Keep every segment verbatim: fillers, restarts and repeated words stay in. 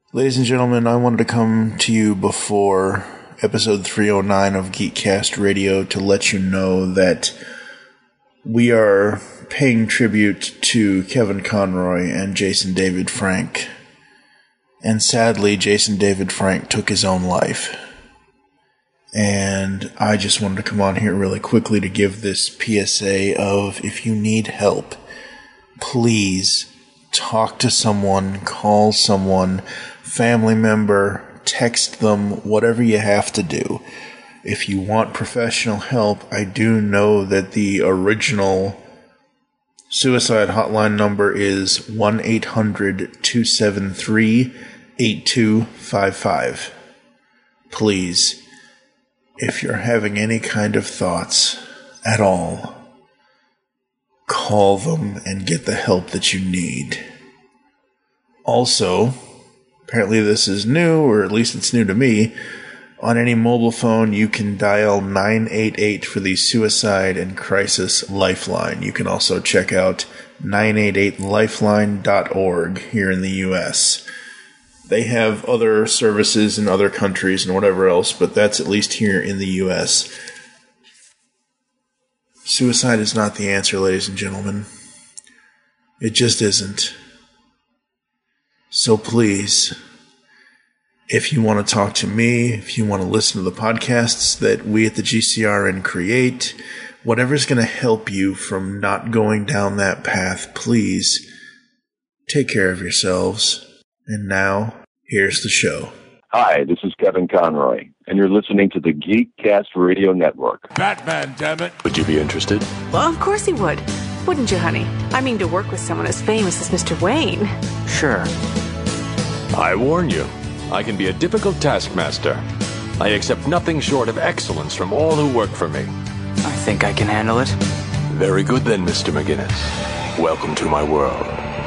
Ladies and gentlemen, I wanted to come to you before episode three oh nine of Geekcast Radio to let you know that we are paying tribute to Kevin Conroy and Jason David Frank. And sadly, Jason David Frank took his own life. And I just wanted to come on here really quickly to give this P S A of, if you need help, please talk to someone, call someone, family member, text them, whatever you have to do. If you want professional help, I do know that the original suicide hotline number is one eight hundred two seven three eight two five five. Please, if you're having any kind of thoughts at all, call them and get the help that you need. Also, apparently this is new, or at least it's new to me. On any mobile phone, you can dial nine eight eight for the Suicide and Crisis Lifeline. You can also check out nine eight eight lifeline dot org here in the U S. They have other services in other countries and whatever else, but that's at least here in the U S. Suicide is not the answer, ladies and gentlemen. It just isn't. So please, if you want to talk to me, if you want to listen to the podcasts that we at the G C R N create, whatever's going to help you from not going down that path, please take care of yourselves. And now, here's the show. Hi, this is Kevin Conroy, and you're listening to the Geekcast Radio Network. Batman, damn it. Would you be interested? Well, of course he would. Wouldn't you, honey? I mean, to work with someone as famous as Mister Wayne. Sure. I warn you, I can be a difficult taskmaster. I accept nothing short of excellence from all who work for me. I think I can handle it. Very good then, Mister McGinnis. Welcome to my world.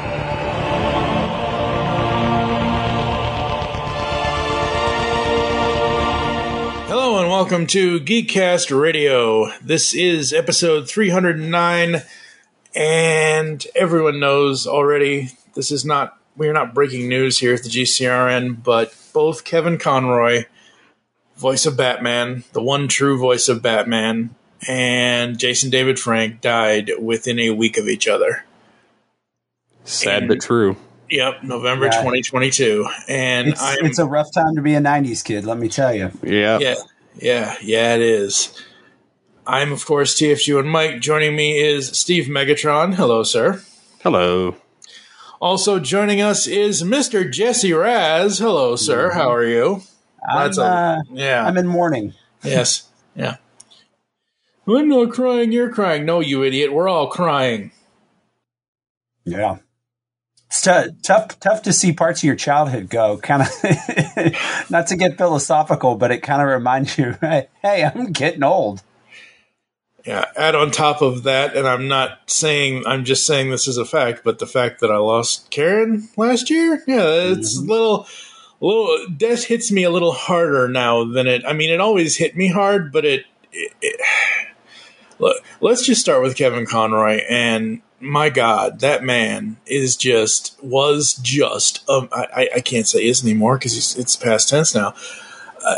Hello and welcome to Geekcast Radio. This is episode three hundred nine, and everyone knows already this is not, we're not breaking news here at the G C R N, but both Kevin Conroy, voice of Batman, the one true voice of Batman, and Jason David Frank died within a week of each other. Sad and, but true. Yep, November yeah. twenty twenty-two. And it's, I'm, it's a rough time to be a nineties kid, let me tell you. Yeah. Yeah, yeah, yeah, it is. I'm, of course, T F G and Mike. Joining me is Steve Megatron. Hello, sir. Hello. Also joining us is Mister Jesse Raz. Hello, sir. How are you? I'm, That's a, uh, yeah. I'm in mourning. Yes. Yeah. I'm not crying. You're crying. No, you idiot. We're all crying. Yeah. It's t- tough, tough to see parts of your childhood go. Kind of, not to get philosophical, but it kind of reminds you, hey, I'm getting old. Yeah. Add on top of that, and I'm not saying, I'm just saying this is a fact, but the fact that I lost Karen last year, yeah, it's mm-hmm. a little, a little, death hits me a little harder now than it, I mean, it always hit me hard, but it, it, it look, let's just start with Kevin Conroy, and my God, that man is just, was just, um, I, I can't say is anymore because it's past tense now, uh,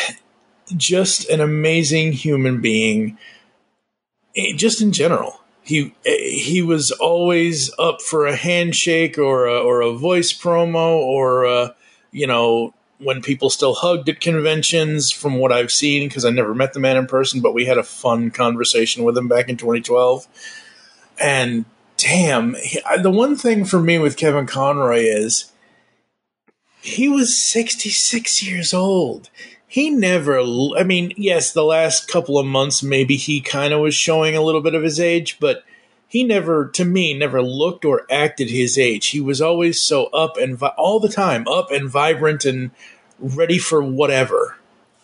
just an amazing human being. Just in general, he he was always up for a handshake or a, or a voice promo or a, you know, when people still hugged at conventions. From what I've seen, because I never met the man in person, but we had a fun conversation with him back in twenty twelve. And damn, he, the one thing for me with Kevin Conroy is he was sixty-six years old. He never, I mean, yes, the last couple of months, maybe he kind of was showing a little bit of his age, but he never, to me, never looked or acted his age. He was always so up and, vi- all the time, up and vibrant and ready for whatever.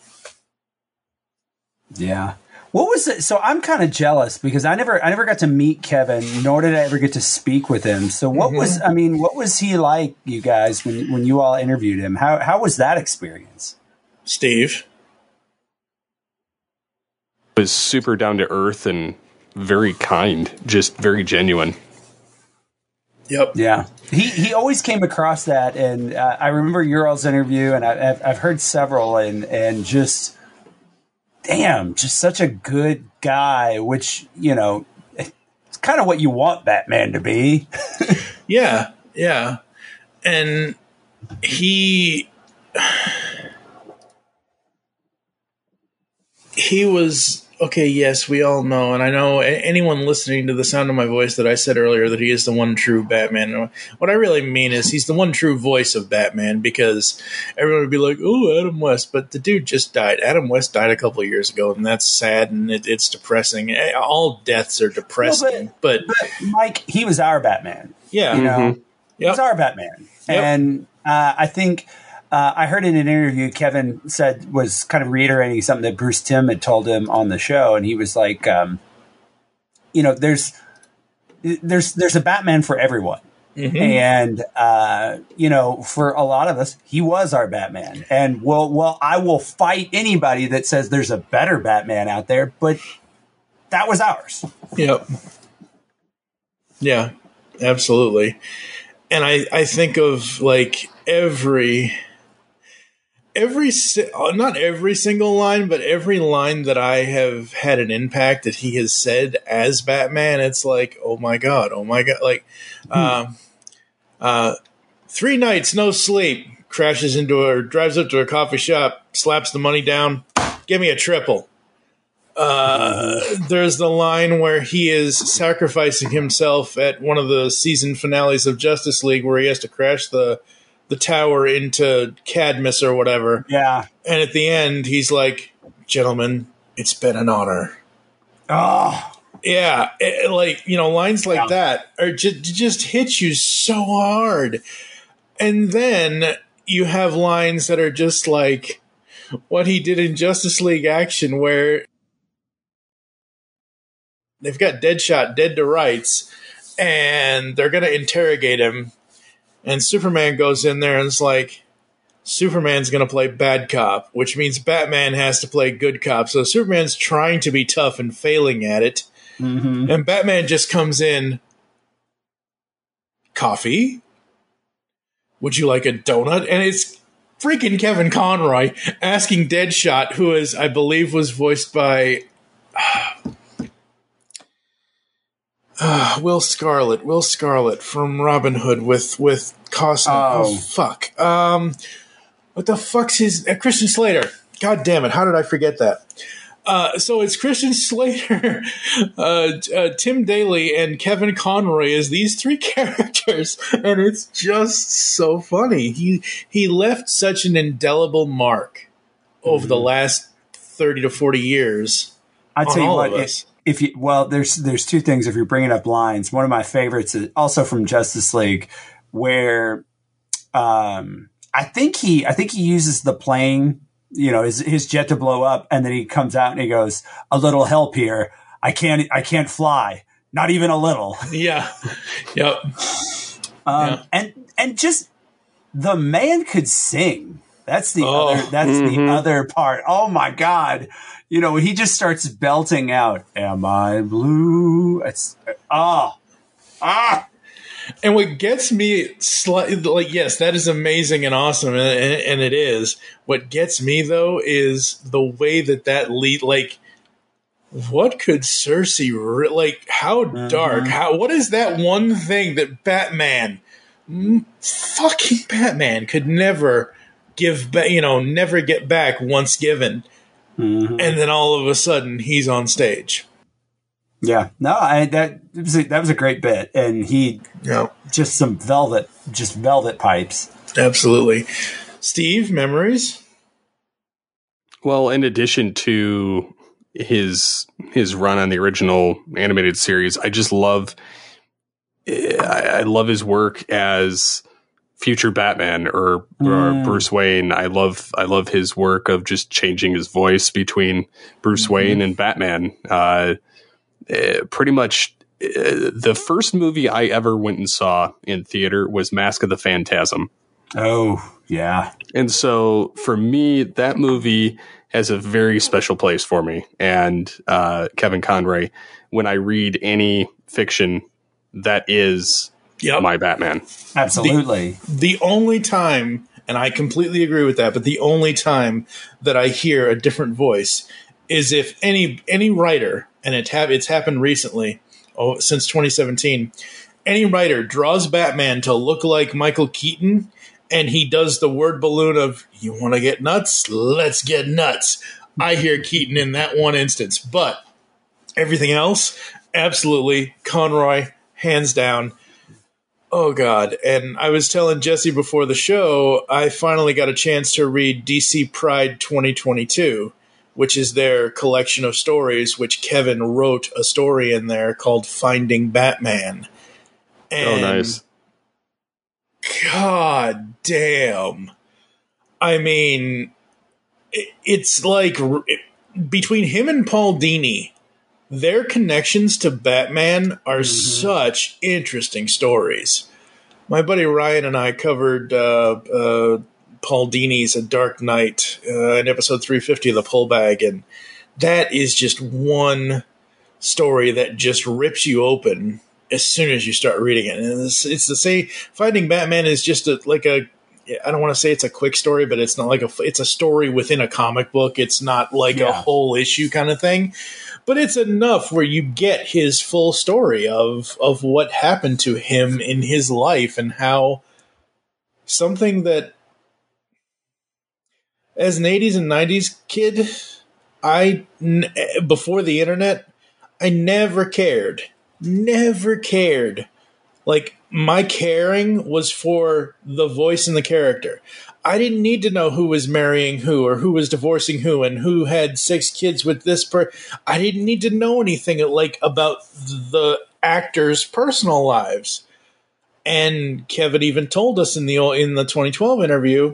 Yeah. What was it? So I'm kind of jealous because I never, I never got to meet Kevin, nor did I ever get to speak with him. So what mm-hmm. was, I mean, what was he like, you guys, when, when you all interviewed him? How, how was that experience? Steve? Was super down to earth and very kind, just very genuine. Yep. Yeah. He he always came across that, and uh, I remember your all's interview, and I, I've I've heard several, and and just damn, just such a good guy. Which you know, it's kind of what you want Batman to be. Yeah, yeah, and he he was. Okay, yes, we all know, and I know anyone listening to the sound of my voice that I said earlier that he is the one true Batman. What I really mean is he's the one true voice of Batman, because everyone would be like, oh, Adam West, but the dude just died. Adam West died a couple of years ago, and that's sad, and it, it's depressing. All deaths are depressing. Well, but, but, but, Mike, he was our Batman. Yeah. You know, mm-hmm. He was yep. our Batman. Yep. And uh, I think... Uh, I heard in an interview Kevin said was kind of reiterating something that Bruce Timm had told him on the show, and he was like, um, "You know, there's there's there's a Batman for everyone, mm-hmm. and uh, you know, for a lot of us, he was our Batman. And well, well, I will fight anybody that says there's a better Batman out there, but that was ours." Yep. Yeah, absolutely. And I I think of like every. Every not every single line, but every line that I have had an impact that he has said as Batman, it's like, oh my god, oh my god, like, hmm. uh, uh, three nights no sleep, crashes into or drives up to a coffee shop, slaps the money down, give me a triple. Uh, there's the line where he is sacrificing himself at one of the season finales of Justice League, where he has to crash the. the tower into Cadmus or whatever. Yeah. And at the end, he's like, gentlemen, it's been an honor. Oh. Yeah. It, like, you know, lines like yeah. that are just, just hit you so hard. And then you have lines that are just like what he did in Justice League Action, where they've got Deadshot dead to rights, and they're going to interrogate him. And Superman goes in there and is like, Superman's going to play bad cop, which means Batman has to play good cop. So Superman's trying to be tough and failing at it. Mm-hmm. And Batman just comes in, coffee? Would you like a donut? And it's freaking Kevin Conroy asking Deadshot, who is, I believe, was voiced by... Uh, Will Scarlet, Will Scarlet from Robin Hood with with Costner. Oh. oh fuck! Um, what the fuck's his uh, Christian Slater? God damn it! How did I forget that? Uh, so it's Christian Slater, uh, uh, Tim Daly, and Kevin Conroy as these three characters, and it's just so funny. He he left such an indelible mark over mm-hmm. the last thirty to forty years. I tell you what. It- If you well, there's there's two things. If you're bringing up lines, one of my favorites is also from Justice League, where um, I think he I think he uses the plane, you know, his his jet to blow up, and then he comes out and he goes, "A little help here. I can't I can't fly, not even a little." Yeah. Yep. Um, yeah. And and just the man could sing. That's the oh. other. That's mm-hmm. the other part. Oh my God. You know, he just starts belting out, "Am I blue?" It's ah, ah. And what gets me slightly, like, yes, that is amazing and awesome, and, and it is. What gets me though is the way that that lead, like, what could Cersei re- like? How mm-hmm. dark? How? What is that one thing that Batman, fucking Batman, could never give back? You know, never get back once given. Mm-hmm. And then all of a sudden, he's on stage. Yeah, no, I, that was a, that was a great bit, and he yeah. just some velvet, just velvet pipes. Absolutely, Steve. Memories. Well, in addition to his his run on the original animated series, I just love I, I love his work as future Batman or, or mm. Bruce Wayne. I love I love his work of just changing his voice between Bruce mm-hmm. Wayne and Batman. Uh, uh, pretty much uh, the first movie I ever went and saw in theater was Mask of the Phantasm. Oh, yeah. And so for me, that movie has a very special place for me. And uh, Kevin Conroy, when I read any fiction that is Yep. my Batman. Absolutely. The, the only time, and I completely agree with that, but the only time that I hear a different voice is if any any writer, and it ha- it's happened recently, oh, since twenty seventeen, any writer draws Batman to look like Michael Keaton, and he does the word balloon of, you want to get nuts? Let's get nuts. I hear Keaton in that one instance. But everything else, absolutely, Conroy, hands down. Oh, God. And I was telling Jesse before the show, I finally got a chance to read D C Pride twenty twenty-two, which is their collection of stories, which Kevin wrote a story in there called Finding Batman. And Oh, nice. God damn. I mean, it, it's like it, between him and Paul Dini, their connections to Batman are mm-hmm. such interesting stories. My buddy Ryan and I covered uh, uh, Paul Dini's A Dark Knight uh, in episode three fifty of the Pullbag, and that is just one story that just rips you open as soon as you start reading it. And it's, it's the same. Finding Batman is just a, like a, I don't want to say it's a quick story, but it's not like a, it's a story within a comic book. It's not like yeah. a whole issue kind of thing, but it's enough where you get his full story of, of what happened to him in his life and how something that as an eighties and nineties kid, I, before the internet, I never cared. Never cared. Like, my caring was for the voice and the character. I didn't need to know who was marrying who or who was divorcing who and who had six kids with this per. I didn't need to know anything like about the actors' personal lives. And Kevin even told us in the in the twenty twelve interview,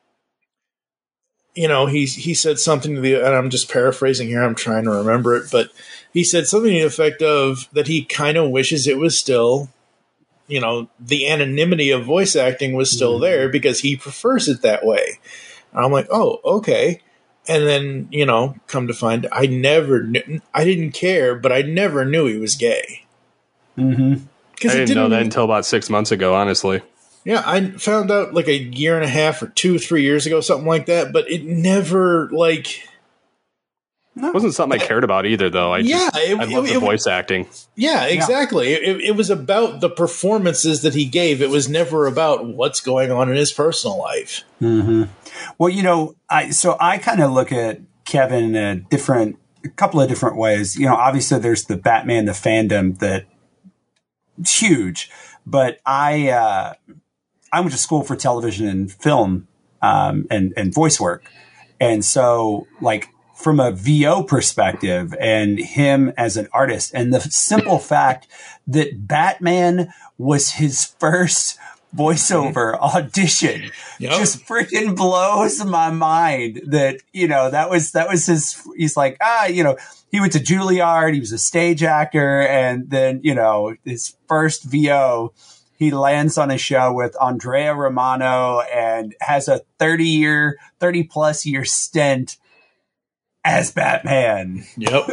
you know, he he said something to the, and I'm just paraphrasing here, I'm trying to remember it, but he said something to the effect of that he kind of wishes it was still, you know, the anonymity of voice acting was still mm-hmm. there because he prefers it that way. And I'm like, oh, okay. And then, you know, come to find, I never knew, I didn't care, but I never knew he was gay. Mm-hmm. I didn't, didn't know that until about six months ago, honestly. Yeah, I found out like a year and a half or two, three years ago, something like that. But it never like no. It wasn't something I cared about either, though. I just, yeah, it, I love it, the it, voice acting. Yeah, exactly. Yeah. It, it was about the performances that he gave. It was never about what's going on in his personal life. Mm-hmm. Well, you know, I so I kind of look at Kevin in a different, a couple of different ways. You know, obviously there's the Batman, the fandom that it's huge, but I. Uh, I went to school for television and film um, and, and voice work. And so, like, from a V O perspective and him as an artist, and the simple fact that Batman was his first voiceover audition yep. just freaking blows my mind that, you know, that was, that was his, he's like, ah, you know, he went to Juilliard, he was a stage actor, and then, you know, his first V O, he lands on a show with Andrea Romano and has a thirty year, thirty plus year stint as Batman. Yep.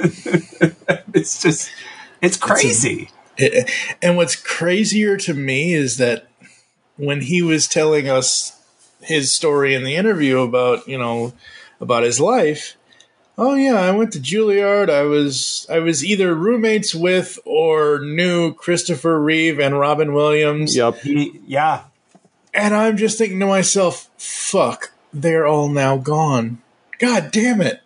It's just, it's crazy. It's a, it, and what's crazier to me is that when he was telling us his story in the interview about, you know, about his life, oh yeah, I went to Juilliard. I was I was either roommates with or knew Christopher Reeve and Robin Williams. Yep. He, yeah. And I'm just thinking to myself, fuck, they're all now gone. God damn it.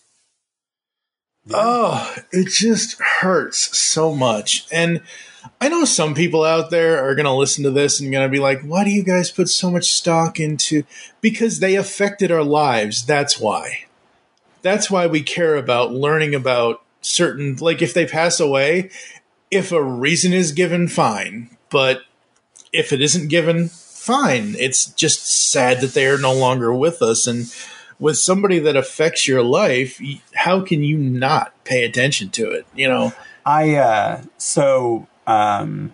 Yeah. Oh, it just hurts so much. And I know some people out there are going to listen to this and going to be like, why do you guys put so much stock into... Because they affected our lives. That's why. That's why we care about learning about certain, like if they pass away, if a reason is given, fine. But if it isn't given, fine. It's just sad that they are no longer with us. And with somebody that affects your life, how can you not pay attention to it? You know, I, uh, so, um,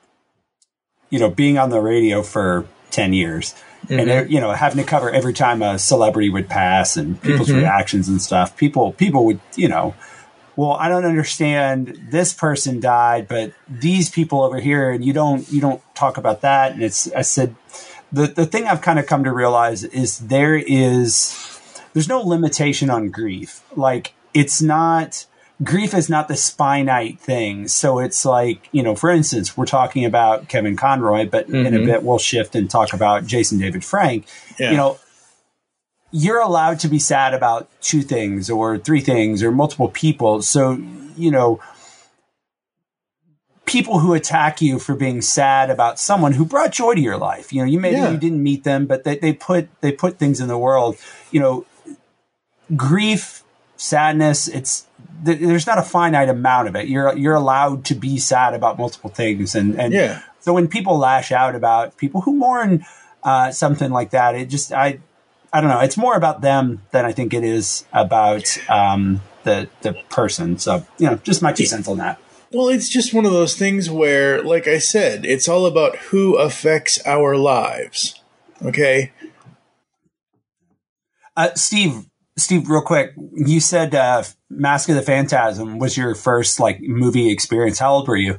you know, being on the radio for ten years, mm-hmm. and, you know, having to cover every time a celebrity would pass and people's mm-hmm. reactions and stuff, people, people would, you know, well, I don't understand. This person died, but these people over here, and you don't you don't talk about that. And it's I said the the thing I've kind of come to realize is there is there's no limitation on grief. Like it's not grief is not this finite thing. So it's like, you know, for instance, we're talking about Kevin Conroy, but mm-hmm. in a bit we'll shift and talk about Jason David Frank. Yeah. You know, you're allowed to be sad about two things or three things or multiple people. So, you know, people who attack you for being sad about someone who brought joy to your life, you know, you maybe yeah. you didn't meet them, but they, they put, they put things in the world, you know, grief, sadness. It's, th- there's not a finite amount of it. You're, you're allowed to be sad about multiple things. And, and yeah. so when people lash out about people who mourn uh, something like that, it just, I, I don't know. It's more about them than I think it is about um, the the person. So, you know, just my two cents on that. Well, it's just one of those things where, like I said, it's all about who affects our lives. Okay? Uh, Steve, Steve, real quick. You said uh, Mask of the Phantasm was your first, like, movie experience. How old were you?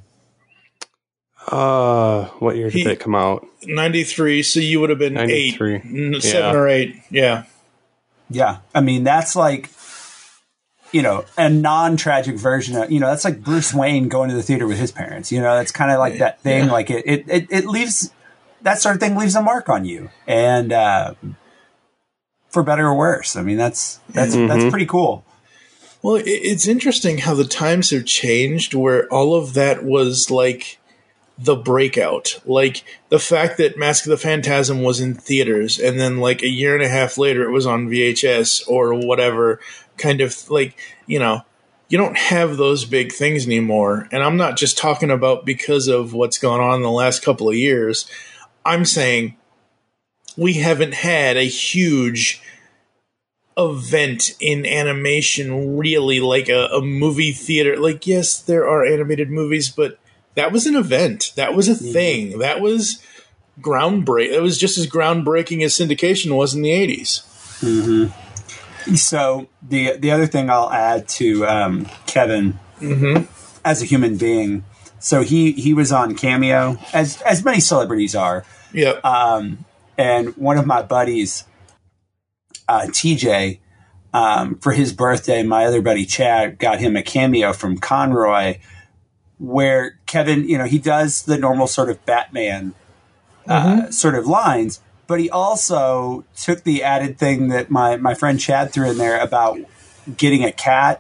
Uh, what year did he, that come out? ninety-three, so you would have been ninety-three. eight, seven yeah. or eight. Yeah. Yeah. I mean, that's like, you know, a non-tragic version of, you know, that's like Bruce Wayne going to the theater with his parents. You know, that's kind of like that thing. Yeah. Like it, it, it, it leaves, that sort of thing leaves a mark on you. And, uh, for better or worse. I mean, that's, that's, mm-hmm. that's pretty cool. Well, it, it's interesting how the times have changed where all of that was like, the breakout, like the fact that Mask of the Phantasm was in theaters and then like a year and a half later it was on V H S or whatever, kind of like, you know, you don't have those big things anymore. And I'm not just talking about because of what's gone on in the last couple of years. I'm saying we haven't had a huge event in animation, really, like a, a movie theater. Like, yes, there are animated movies, but that was an event. That was a thing. That was groundbreaking. It was just as groundbreaking as syndication was in the eighties. Mm-hmm. So the the other thing I'll add to um, Kevin mm-hmm. as a human being. So he he was on Cameo, as as many celebrities are. Yep. Um, and one of my buddies, uh, T J, um, for his birthday, my other buddy Chad got him a cameo from Conroy, where Kevin, you know, he does the normal sort of Batman uh, mm-hmm. sort of lines, but he also took the added thing that my, my friend Chad threw in there about getting a cat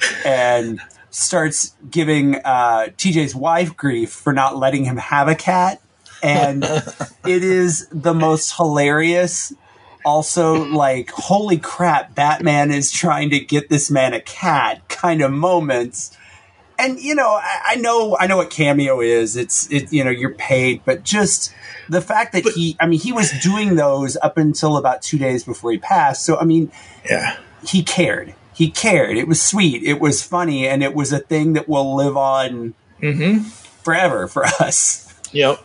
and starts giving uh, T J's wife grief for not letting him have a cat. And it is the most hilarious, also like, holy crap, Batman is trying to get this man a cat kind of moments. And, you know, I, I know I know what Cameo is. It's, it, you know, you're paid. But just the fact that but, he, I mean, he was doing those up until about two days before he passed. So, I mean, yeah, he cared. He cared. It was sweet. It was funny. And it was a thing that will live on mm-hmm. forever for us. Yep.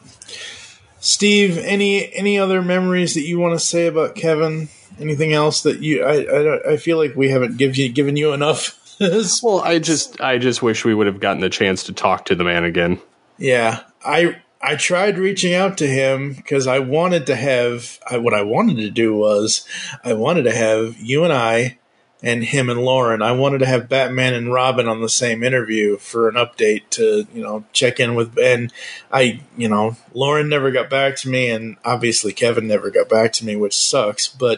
Steve, any any other memories that you want to say about Kevin? Anything else that you, I, I, I feel like we haven't give you, given you enough. Well, I just I just wish we would have gotten the chance to talk to the man again. Yeah, I I tried reaching out to him because I wanted to have I, what I wanted to do was I wanted to have you and I and him and Lauren. I wanted to have Batman and Robin on the same interview for an update to, you know, check in with. And I, you know, Lauren never got back to me, and obviously Kevin never got back to me, which sucks. But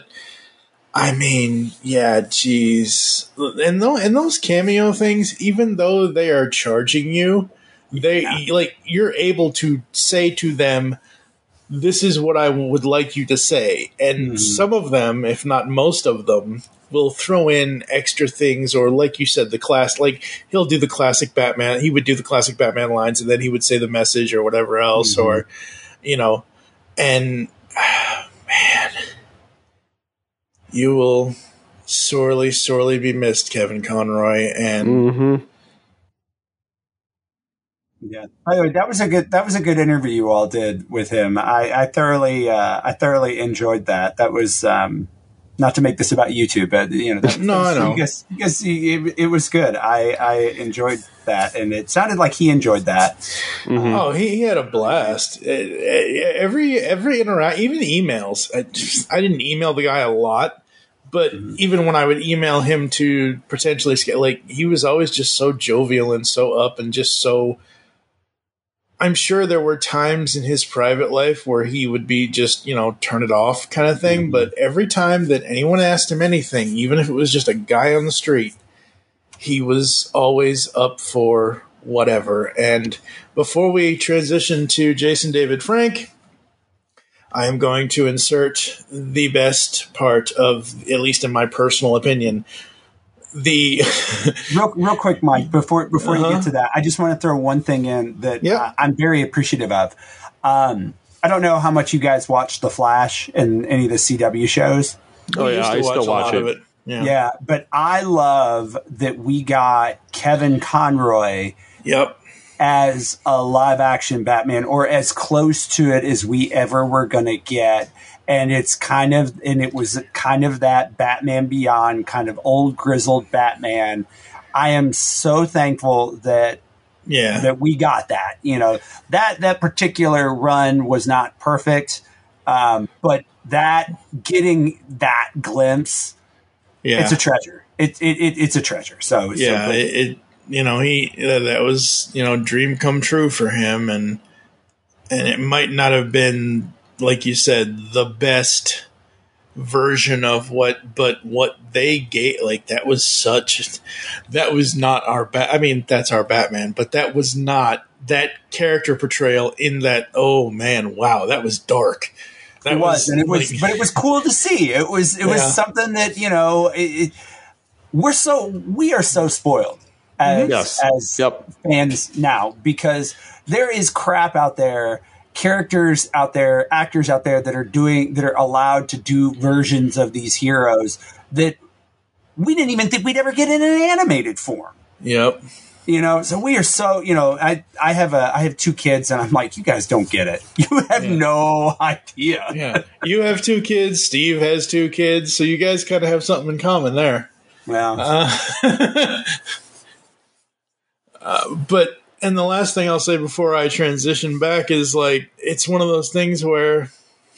I mean, yeah, geez. And, th- and those Cameo things, even though they are charging you, they yeah. like you're able to say to them, this is what I would like you to say. And mm. some of them, if not most of them, will throw in extra things, or like you said, the class, like he'll do the classic Batman. He would do the classic Batman lines, and then he would say the message or whatever else, mm-hmm. or, you know, and man, you will sorely, sorely be missed, Kevin Conroy. And mm-hmm. yeah, by the way, that was a good that was a good interview you all did with him. I, I thoroughly uh, I thoroughly enjoyed that. That was um, not to make this about YouTube, but you know, that, no, I know. You guys, you guys, it, it was good. I, I enjoyed that, and it sounded like he enjoyed that. Mm-hmm. Oh, he, he had a blast. Every every interact, even emails. I, just, I didn't email the guy a lot, but mm-hmm. even when I would email him to potentially scale, like he was always just so jovial and so up and just so. I'm sure there were times in his private life where he would be just, you know, turn it off kind of thing. Mm-hmm. But every time that anyone asked him anything, even if it was just a guy on the street, he was always up for whatever. And before we transition to Jason David Frank, I am going to insert the best part of, at least in my personal opinion, the real, real quick, Mike, before before uh-huh. you get to that, I just want to throw one thing in that yep. uh, I'm very appreciative of. Um, I don't know how much you guys watch The Flash and any of the C W shows. Oh, we yeah, I watch still watch it. it. Yeah. yeah, but I love that we got Kevin Conroy yep. as a live-action Batman, or as close to it as we ever were going to get. And it's kind of, and it was kind of that Batman Beyond, kind of old grizzled Batman. I am so thankful that, yeah, that we got that. You know, that that particular run was not perfect, um, but that getting that glimpse, yeah, it's a treasure. It, it, it it's a treasure. So yeah, so it, it you know he that was you know dream come true for him, and and it might not have been, like you said, the best version of what, but what they gave, like that was such, that was not our bat. I mean, that's our Batman, but that was not that character portrayal in that. Oh man, wow, that was dark. That it was, was and it was, like, but it was cool to see. It was, it was yeah. something that you know, it, it, we're so we are so spoiled as yes. as yep. fans now, because there is crap out there. Characters out there, actors out there that are doing, that are allowed to do versions of these heroes that we didn't even think we'd ever get in an animated form. Yep. You know, so we are so, you know, I, I have a, I have two kids and I'm like, you guys don't get it. You have yeah. no idea. Yeah. You have two kids. Steve has two kids. So you guys kind of have something in common there. Well, uh, uh, but, and the last thing I'll say before I transition back is, like, it's one of those things where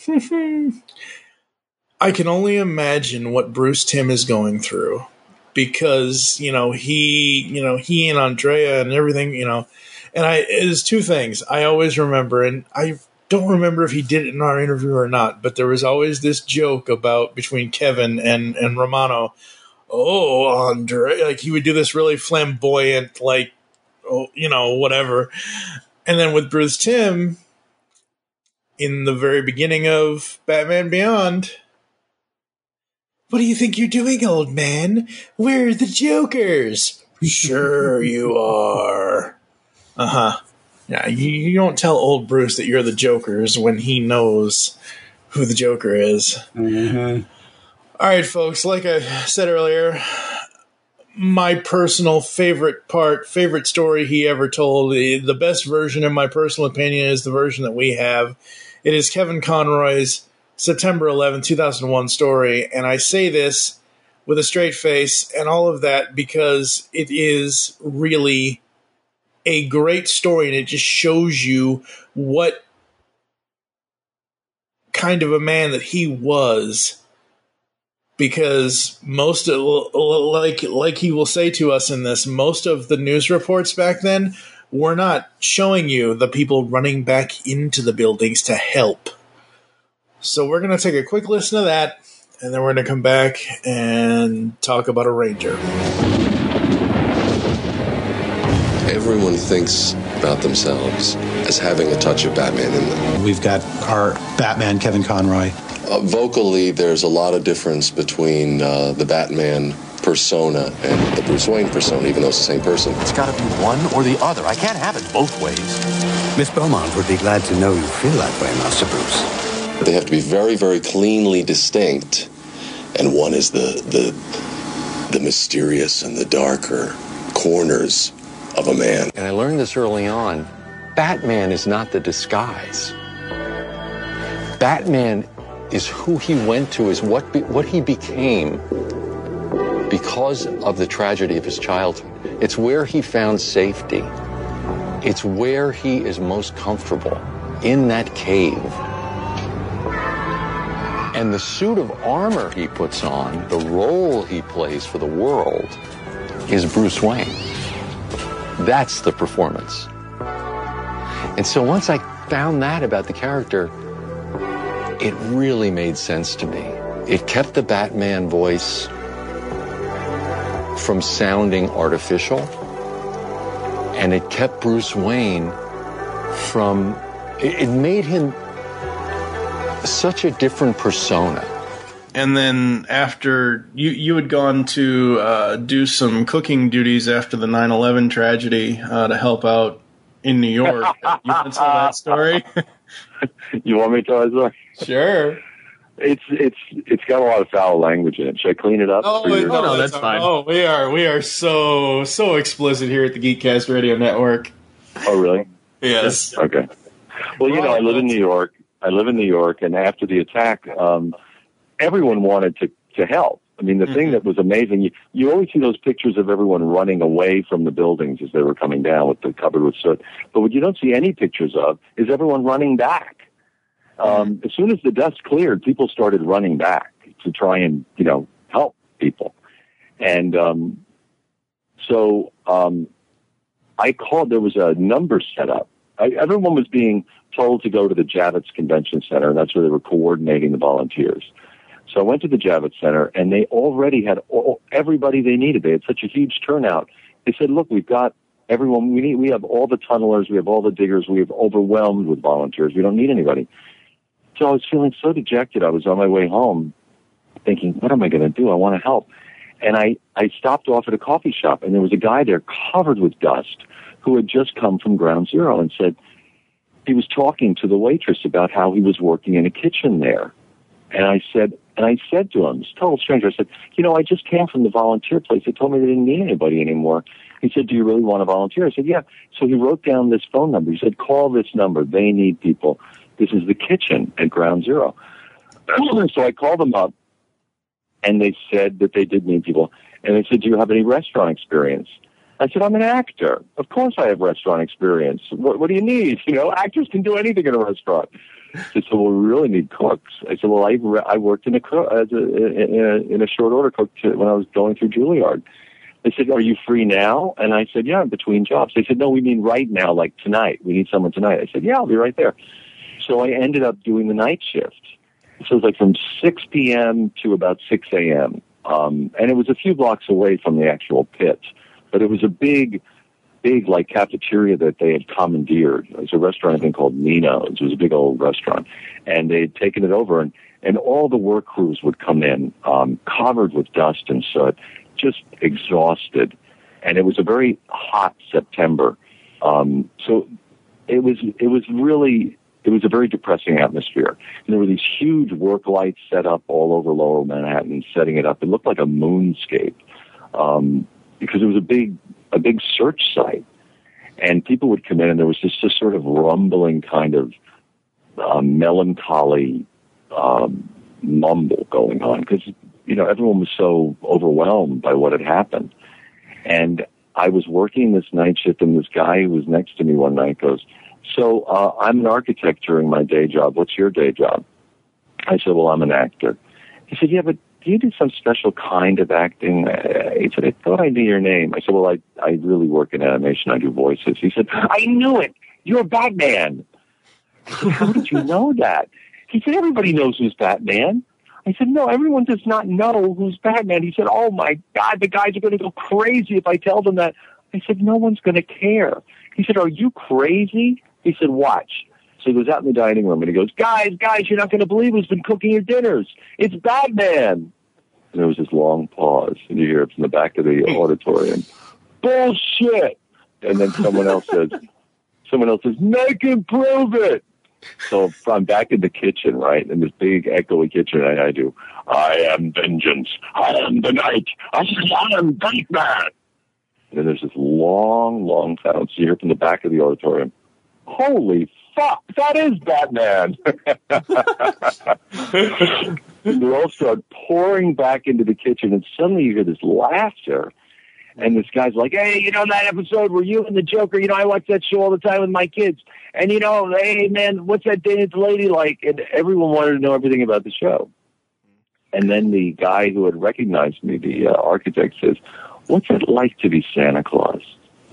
I can only imagine what Bruce Timm is going through, because, you know, he, you know, he and Andrea and everything, you know, and I, there's two things I always remember, and I don't remember if he did it in our interview or not, but there was always this joke about between Kevin and, and Romano. Oh, Andrea, like he would do this really flamboyant, like, oh, you know, whatever. And then with Bruce Timm, in the very beginning of Batman Beyond, what do you think you're doing, old man? We're the Jokers. Sure you are. Uh-huh. Yeah, you, you don't tell old Bruce that you're the Jokers when he knows who the Joker is. Mm-hmm. All right, folks, like I said earlier, my personal favorite part, favorite story he ever told, the, the best version, in my personal opinion, is the version that we have. It is Kevin Conroy's September eleventh, two thousand one story, and I say this with a straight face and all of that because it is really a great story, and it just shows you what kind of a man that he was. Because most of, like like he will say to us in this, most of the news reports back then were not showing you the people running back into the buildings to help. So we're going to take a quick listen to that, and then we're going to come back and talk about a Ranger. Everyone thinks about themselves as having a touch of Batman in them. We've got our Batman, Kevin Conroy. Uh, vocally, there's a lot of difference between uh, the Batman persona and the Bruce Wayne persona, even though it's the same person. It's got to be one or the other. I can't have it both ways. Miss Beaumont would be glad to know you feel that way, Master Bruce. They have to be very, very cleanly distinct, and one is the the the mysterious and the darker corners of a man. And I learned this early on. Batman is not the disguise. Batman is who he went to, is what be, what he became because of the tragedy of his childhood. It's where he found safety. It's where he is most comfortable, in that cave. And the suit of armor he puts on, the role he plays for the world, is Bruce Wayne. That's the performance. And so once I found that about the character, it really made sense to me. It kept the Batman voice from sounding artificial, and it kept Bruce Wayne from, it, it made him such a different persona. And then after you you had gone to uh, do some cooking duties after the nine eleven tragedy uh, to help out in New York. You want to tell that story? You want me to tell that story? Sure. It's it's it's got a lot of foul language in it. Should I clean it up? Oh, for your- no, no, that's fine. Oh, we are we are so so explicit here at the Geekcast Radio Network. Oh, really? Yes. Okay. Well, you know, I live in New York. I live in New York, and after the attack, um, everyone wanted to, to help. I mean, the mm-hmm. thing that was amazing, you, you always see those pictures of everyone running away from the buildings as they were coming down with the covered with soot. But what you don't see any pictures of is everyone running back. Um, as soon as the dust cleared, people started running back to try and, you know, help people. And um, so um, I called, there was a number set up. I, everyone was being told to go to the Javits Convention Center, and that's where they were coordinating the volunteers. So I went to the Javits Center, and they already had all, everybody they needed. They had such a huge turnout. They said, look, we've got everyone. We need, we have all the tunnelers. We have all the diggers. We have overwhelmed with volunteers. We don't need anybody. So I was feeling so dejected. I was on my way home thinking, what am I going to do? I want to help. And I, I stopped off at a coffee shop, and there was a guy there covered with dust who had just come from Ground Zero and said, he was talking to the waitress about how he was working in a kitchen there. And I said, and I said to him, this total stranger, I said, you know, I just came from the volunteer place. They told me they didn't need anybody anymore. He said, do you really want to volunteer? I said, yeah. So he wrote down this phone number. He said, call this number. They need people. This is the kitchen at Ground Zero. So I called them up, and they said that they did need people. And they said, do you have any restaurant experience? I said, I'm an actor. Of course I have restaurant experience. What, what do you need? You know, actors can do anything in a restaurant. They said, well, we really need cooks. I said, well, I, I worked in a, as a, in a in a short order cook to, when I was going through Juilliard. They said, are you free now? And I said, yeah, I'm between jobs. They said, no, we mean right now, like tonight. We need someone tonight. I said, yeah, I'll be right there. So I ended up doing the night shift. So it was like from six p.m. to about six a.m. Um, and it was a few blocks away from the actual pit. But it was a big, big, like, cafeteria that they had commandeered. It was a restaurant, I think, called Nino's. It was a big old restaurant. And they had taken it over, and, and all the work crews would come in, um, covered with dust and soot, just exhausted. And it was a very hot September. Um, so it was, it was really, it was a very depressing atmosphere. And there were these huge work lights set up all over Lower Manhattan, setting it up. It looked like a moonscape. Um, because it was a big, a big search site. And people would come in, and there was just this sort of rumbling kind of uh, melancholy um, mumble going on, because, you know, everyone was so overwhelmed by what had happened. And I was working this night shift, and this guy who was next to me one night goes, so uh, I'm an architect during my day job. What's your day job? I said, well, I'm an actor. He said, yeah, but do you do some special kind of acting? Uh, he said, I thought I knew your name. I said, well, I, I really work in animation. I do voices. He said, I knew it. You're Batman. I said, how did you know that? He said, everybody knows who's Batman. I said, no, everyone does not know who's Batman. He said, oh, my God, the guys are going to go crazy if I tell them that. I said, no one's going to care. He said, are you crazy? He said, watch. So he goes out in the dining room, and he goes, guys, guys, you're not going to believe who's been cooking your dinners. It's Batman. And there was this long pause, and you hear it from the back of the auditorium. Bullshit! And then someone else says, someone else says, make him prove it! So I'm back in the kitchen, right, in this big echoey kitchen, and I do, I am vengeance. I am the night. I am Batman. And then there's this long, long silence. You hear from the back of the auditorium, holy fuck, that is Batman. They all start pouring back into the kitchen, and suddenly you hear this laughter. And this guy's like, hey, you know that episode where you and the Joker, you know, I watch that show all the time with my kids. And, you know, hey, man, what's that Danish lady like? And everyone wanted to know everything about the show. And then the guy who had recognized me, the uh, architect, says, what's it like to be Santa Claus?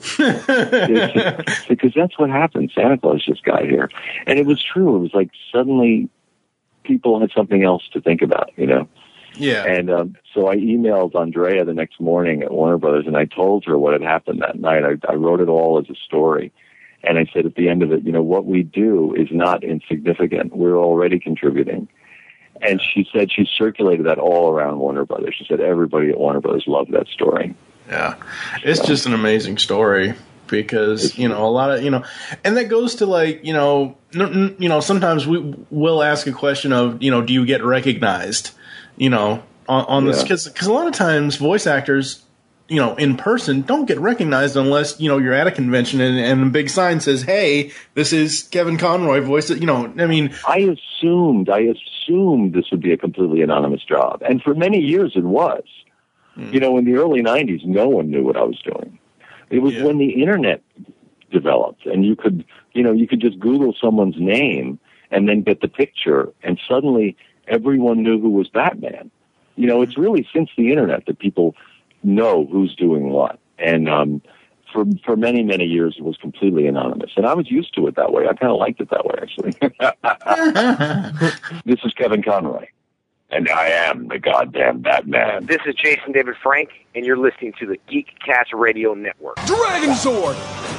Because that's what happened. Santa Claus just got here. And it was true. It was like suddenly people had something else to think about, you know? Yeah. And um, so I emailed Andrea the next morning at Warner Brothers, and I told her what had happened that night. I, I wrote it all as a story. And I said at the end of it, you know, what we do is not insignificant. We're already contributing. And she said she circulated that all around Warner Brothers. She said everybody at Warner Brothers loved that story. Yeah. It's so, just an amazing story because, you know, a lot of, you know, and that goes to like, you know, n- n- you know, sometimes we will ask a question of, you know, do you get recognized? You know, on, on yeah. this, because a lot of times voice actors, you know, in person don't get recognized unless, you know, you're at a convention and, and a big sign says, hey, this is Kevin Conroy voice. You know, I mean. I assumed, I assumed this would be a completely anonymous job. And for many years it was. Mm. You know, in the early nineties, no one knew what I was doing. It was yeah. when the internet developed and you could, you know, you could just Google someone's name and then get the picture and suddenly everyone knew who was Batman. You know, it's really since the internet that people know who's doing what. And um, for for many, many years, it was completely anonymous. And I was used to it that way. I kind of liked it that way, actually. This is Kevin Conroy, and I am the goddamn Batman. This is Jason David Frank, and you're listening to the Geekcast Radio Network. Dragon Sword!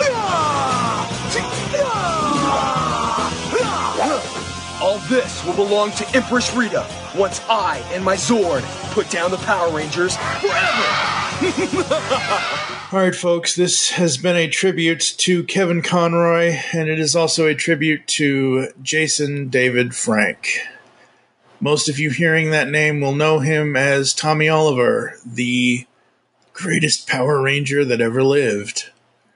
All this will belong to Empress Rita once I and my Zord put down the Power Rangers forever! All right, folks, this has been a tribute to Kevin Conroy, and it is also a tribute to Jason David Frank. Most of you hearing that name will know him as Tommy Oliver, the greatest Power Ranger that ever lived.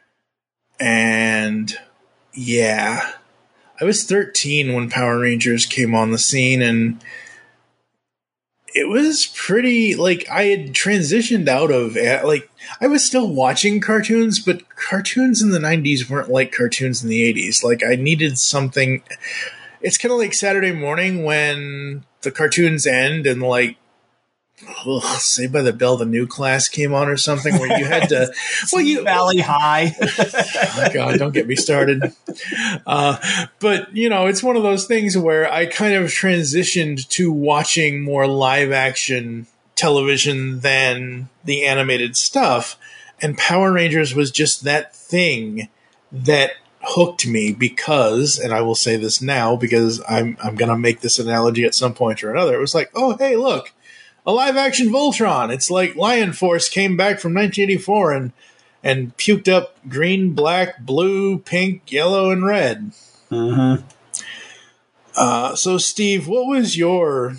And, yeah... I was thirteen when Power Rangers came on the scene, and it was pretty, like, I had transitioned out of, like, I was still watching cartoons, but cartoons in the nineties weren't like cartoons in the eighties. Like, I needed something, it's kind of like Saturday morning when the cartoons end and, like, ugh, Saved by the Bell, the new class came on or something where you had to, well, you Valley High. Oh God, don't get me started. Uh, but you know, it's one of those things where I kind of transitioned to watching more live action television than the animated stuff. And Power Rangers was just that thing that hooked me because, and I will say this now because I'm, I'm going to make this analogy at some point or another. It was like, oh, hey, look. A live-action Voltron. It's like Lion Force came back from nineteen eighty-four and and puked up green, black, blue, pink, yellow, and red. Mm-hmm. Uh, so, Steve, what was your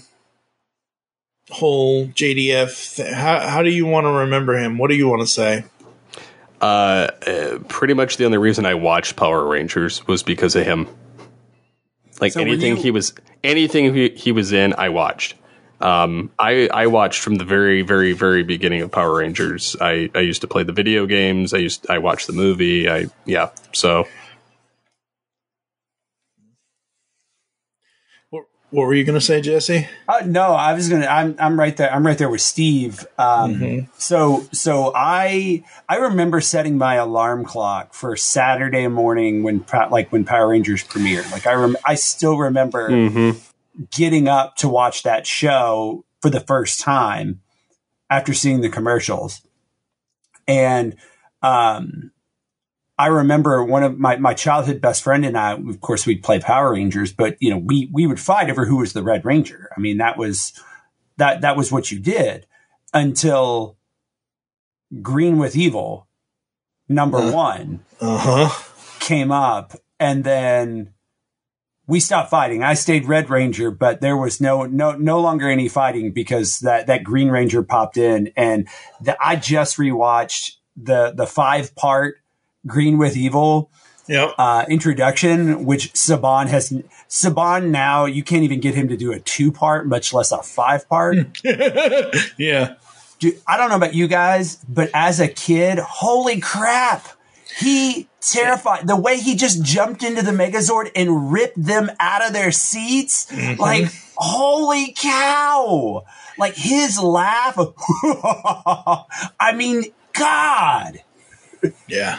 whole J D F? Th- how, how do you want to remember him? What do you want to say? Uh, uh, pretty much the only reason I watched Power Rangers was because of him. Like so anything you- he was, anything he, he was in, I watched. Um, I, I watched from the very, very, very beginning of Power Rangers. I, I used to play the video games. I used, I watched the movie. I, yeah. So. What, what were you going to say, Jesse? Uh, no, I was going to, I'm, I'm right there. I'm right there with Steve. Um, mm-hmm. so, so I, I remember setting my alarm clock for Saturday morning when, like when Power Rangers premiered. Like I rem- I still remember mm-hmm. getting up to watch that show for the first time after seeing the commercials. And, um, I remember one of my, my childhood best friend and I, of course we'd play Power Rangers, but you know, we, we would fight over who was the Red Ranger. I mean, that was, that, that was what you did until Green with Evil number uh, one uh-huh. came up, and then we stopped fighting. I stayed Red Ranger, but there was no, no, no longer any fighting because that, that Green Ranger popped in, and the, I just rewatched the, the five part Green with Evil Yep. uh, introduction, which Saban has. Saban now, you can't even get him to do a two part, much less a five part. Yeah. Dude, I don't know about you guys, but as a kid, holy crap. He terrified the way he just jumped into the Megazord and ripped them out of their seats. Mm-hmm. Like, holy cow. Like his laugh. Of, I mean, God. Yeah.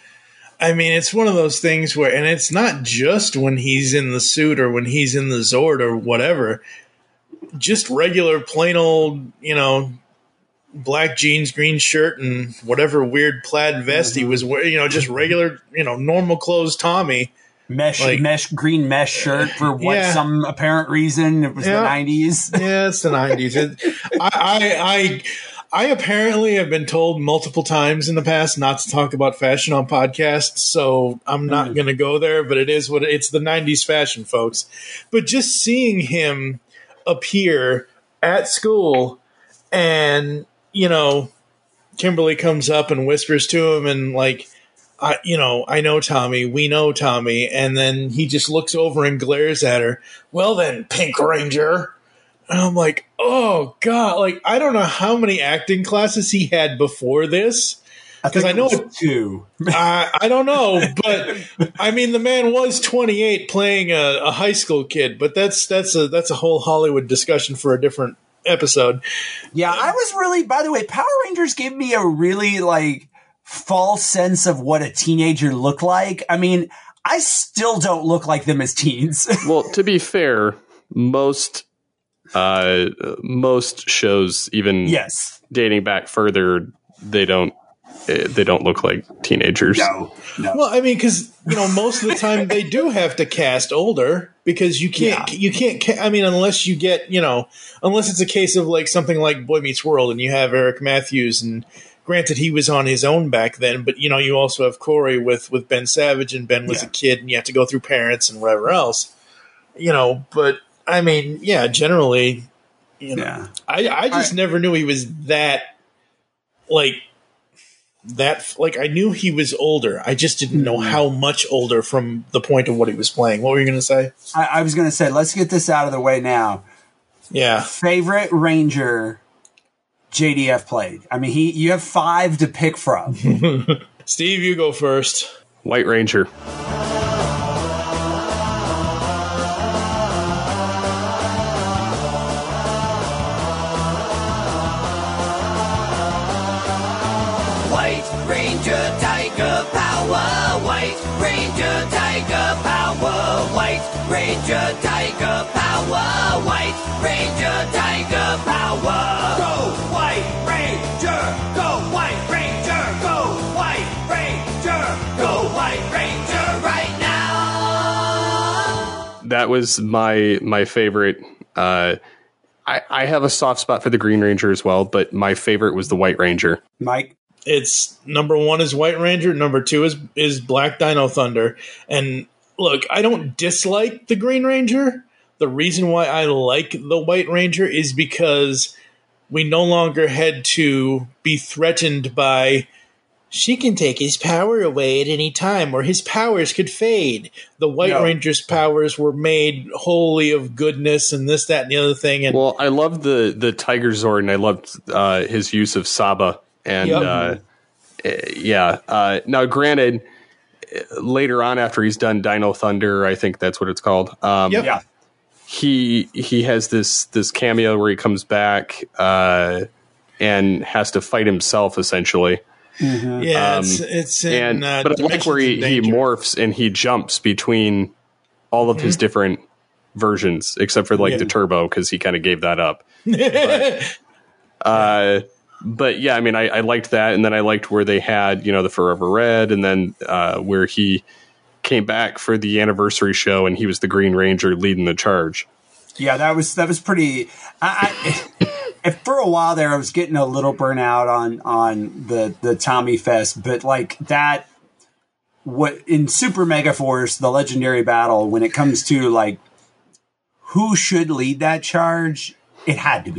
I mean, it's one of those things where, and it's not just when he's in the suit or when he's in the Zord or whatever, just regular plain old, you know, black jeans, green shirt, and whatever weird plaid vest mm-hmm. he was wearing, you know, just regular, you know, normal clothes Tommy. Mesh, like, mesh, green mesh shirt for what yeah. some apparent reason. It was yeah. the nineties. Yeah, it's the nineties. It, I, I, I, I apparently have been told multiple times in the past not to talk about fashion on podcasts, so I'm not mm. going to go there, but it is what it, it's the nineties fashion, folks. But just seeing him appear at school and, you know, Kimberly comes up and whispers to him and like, I, you know, I know Tommy, we know Tommy. And then he just looks over and glares at her. Well then, Pink Ranger. And I'm like, oh God, like, I don't know how many acting classes he had before this. Because I, I know it two. I, I don't know, but I mean, the man was twenty-eight playing a, a high school kid, but that's, that's a, that's a whole Hollywood discussion for a different episode. Yeah, I was really, by the way, Power Rangers gave me a really like false sense of what a teenager looked like. I mean, I still don't look like them as teens. Well, to be fair, most uh, most shows, even yes. dating back further, they don't they don't look like teenagers. No, no. Well, I mean, because you know, most of the time they do have to cast older because you can't yeah. you can't. Ca- I mean, unless you get you know, unless it's a case of like something like Boy Meets World, and you have Eric Matthews, and granted he was on his own back then, but you know, you also have Corey with with Ben Savage, and Ben was yeah. a kid, and you have to go through parents and whatever else, you know. But I mean, yeah, generally, you know, yeah. I I just I, never knew he was that like. That like I knew he was older. I just didn't know how much older from the point of what he was playing. What were you going to say? I, I was going to say, let's get this out of the way now. Yeah. Favorite Ranger J D F played. I mean, he you have five to pick from. Steve, you go first. White Ranger. Ranger Tiger Power, White Ranger Tiger Power, White Ranger Tiger Power, White Ranger Tiger Power. Go White Ranger, go White Ranger, go White Ranger, go White Ranger right now. That was my my favorite. Uh, I I have a soft spot for the Green Ranger as well, but my favorite was the White Ranger. Mike. It's number one is White Ranger. Number two is is Black Dino Thunder. And look, I don't dislike the Green Ranger. The reason why I like the White Ranger is because we no longer had to be threatened by she can take his power away at any time or his powers could fade. The White no. Ranger's powers were made wholly of goodness and this, that, and the other thing. And well, I loved the, the Tiger Zord and I loved uh, his use of Saba. And, yep. uh, yeah, uh, now granted, later on after he's done Dino Thunder, I think that's what it's called. Um, yep. Yeah. He, he has this, this cameo where he comes back, uh, and has to fight himself essentially. Mm-hmm. Yeah. Um, it's, it's, in, and, uh, but I like where he, he morphs and he jumps between all of mm-hmm. his different versions, except for like yeah. the turbo. Cause he kind of gave that up. But, uh, But yeah, I mean, I, I liked that, and then I liked where they had, you know, the Forever Red, and then uh, where he came back for the anniversary show, and he was the Green Ranger leading the charge. Yeah, that was that was pretty. I, I, for a while there, I was getting a little burnout on on the the Tommy Fest, but like that, what in Super Mega Force, the Legendary Battle, when it comes to like who should lead that charge, it had to be him.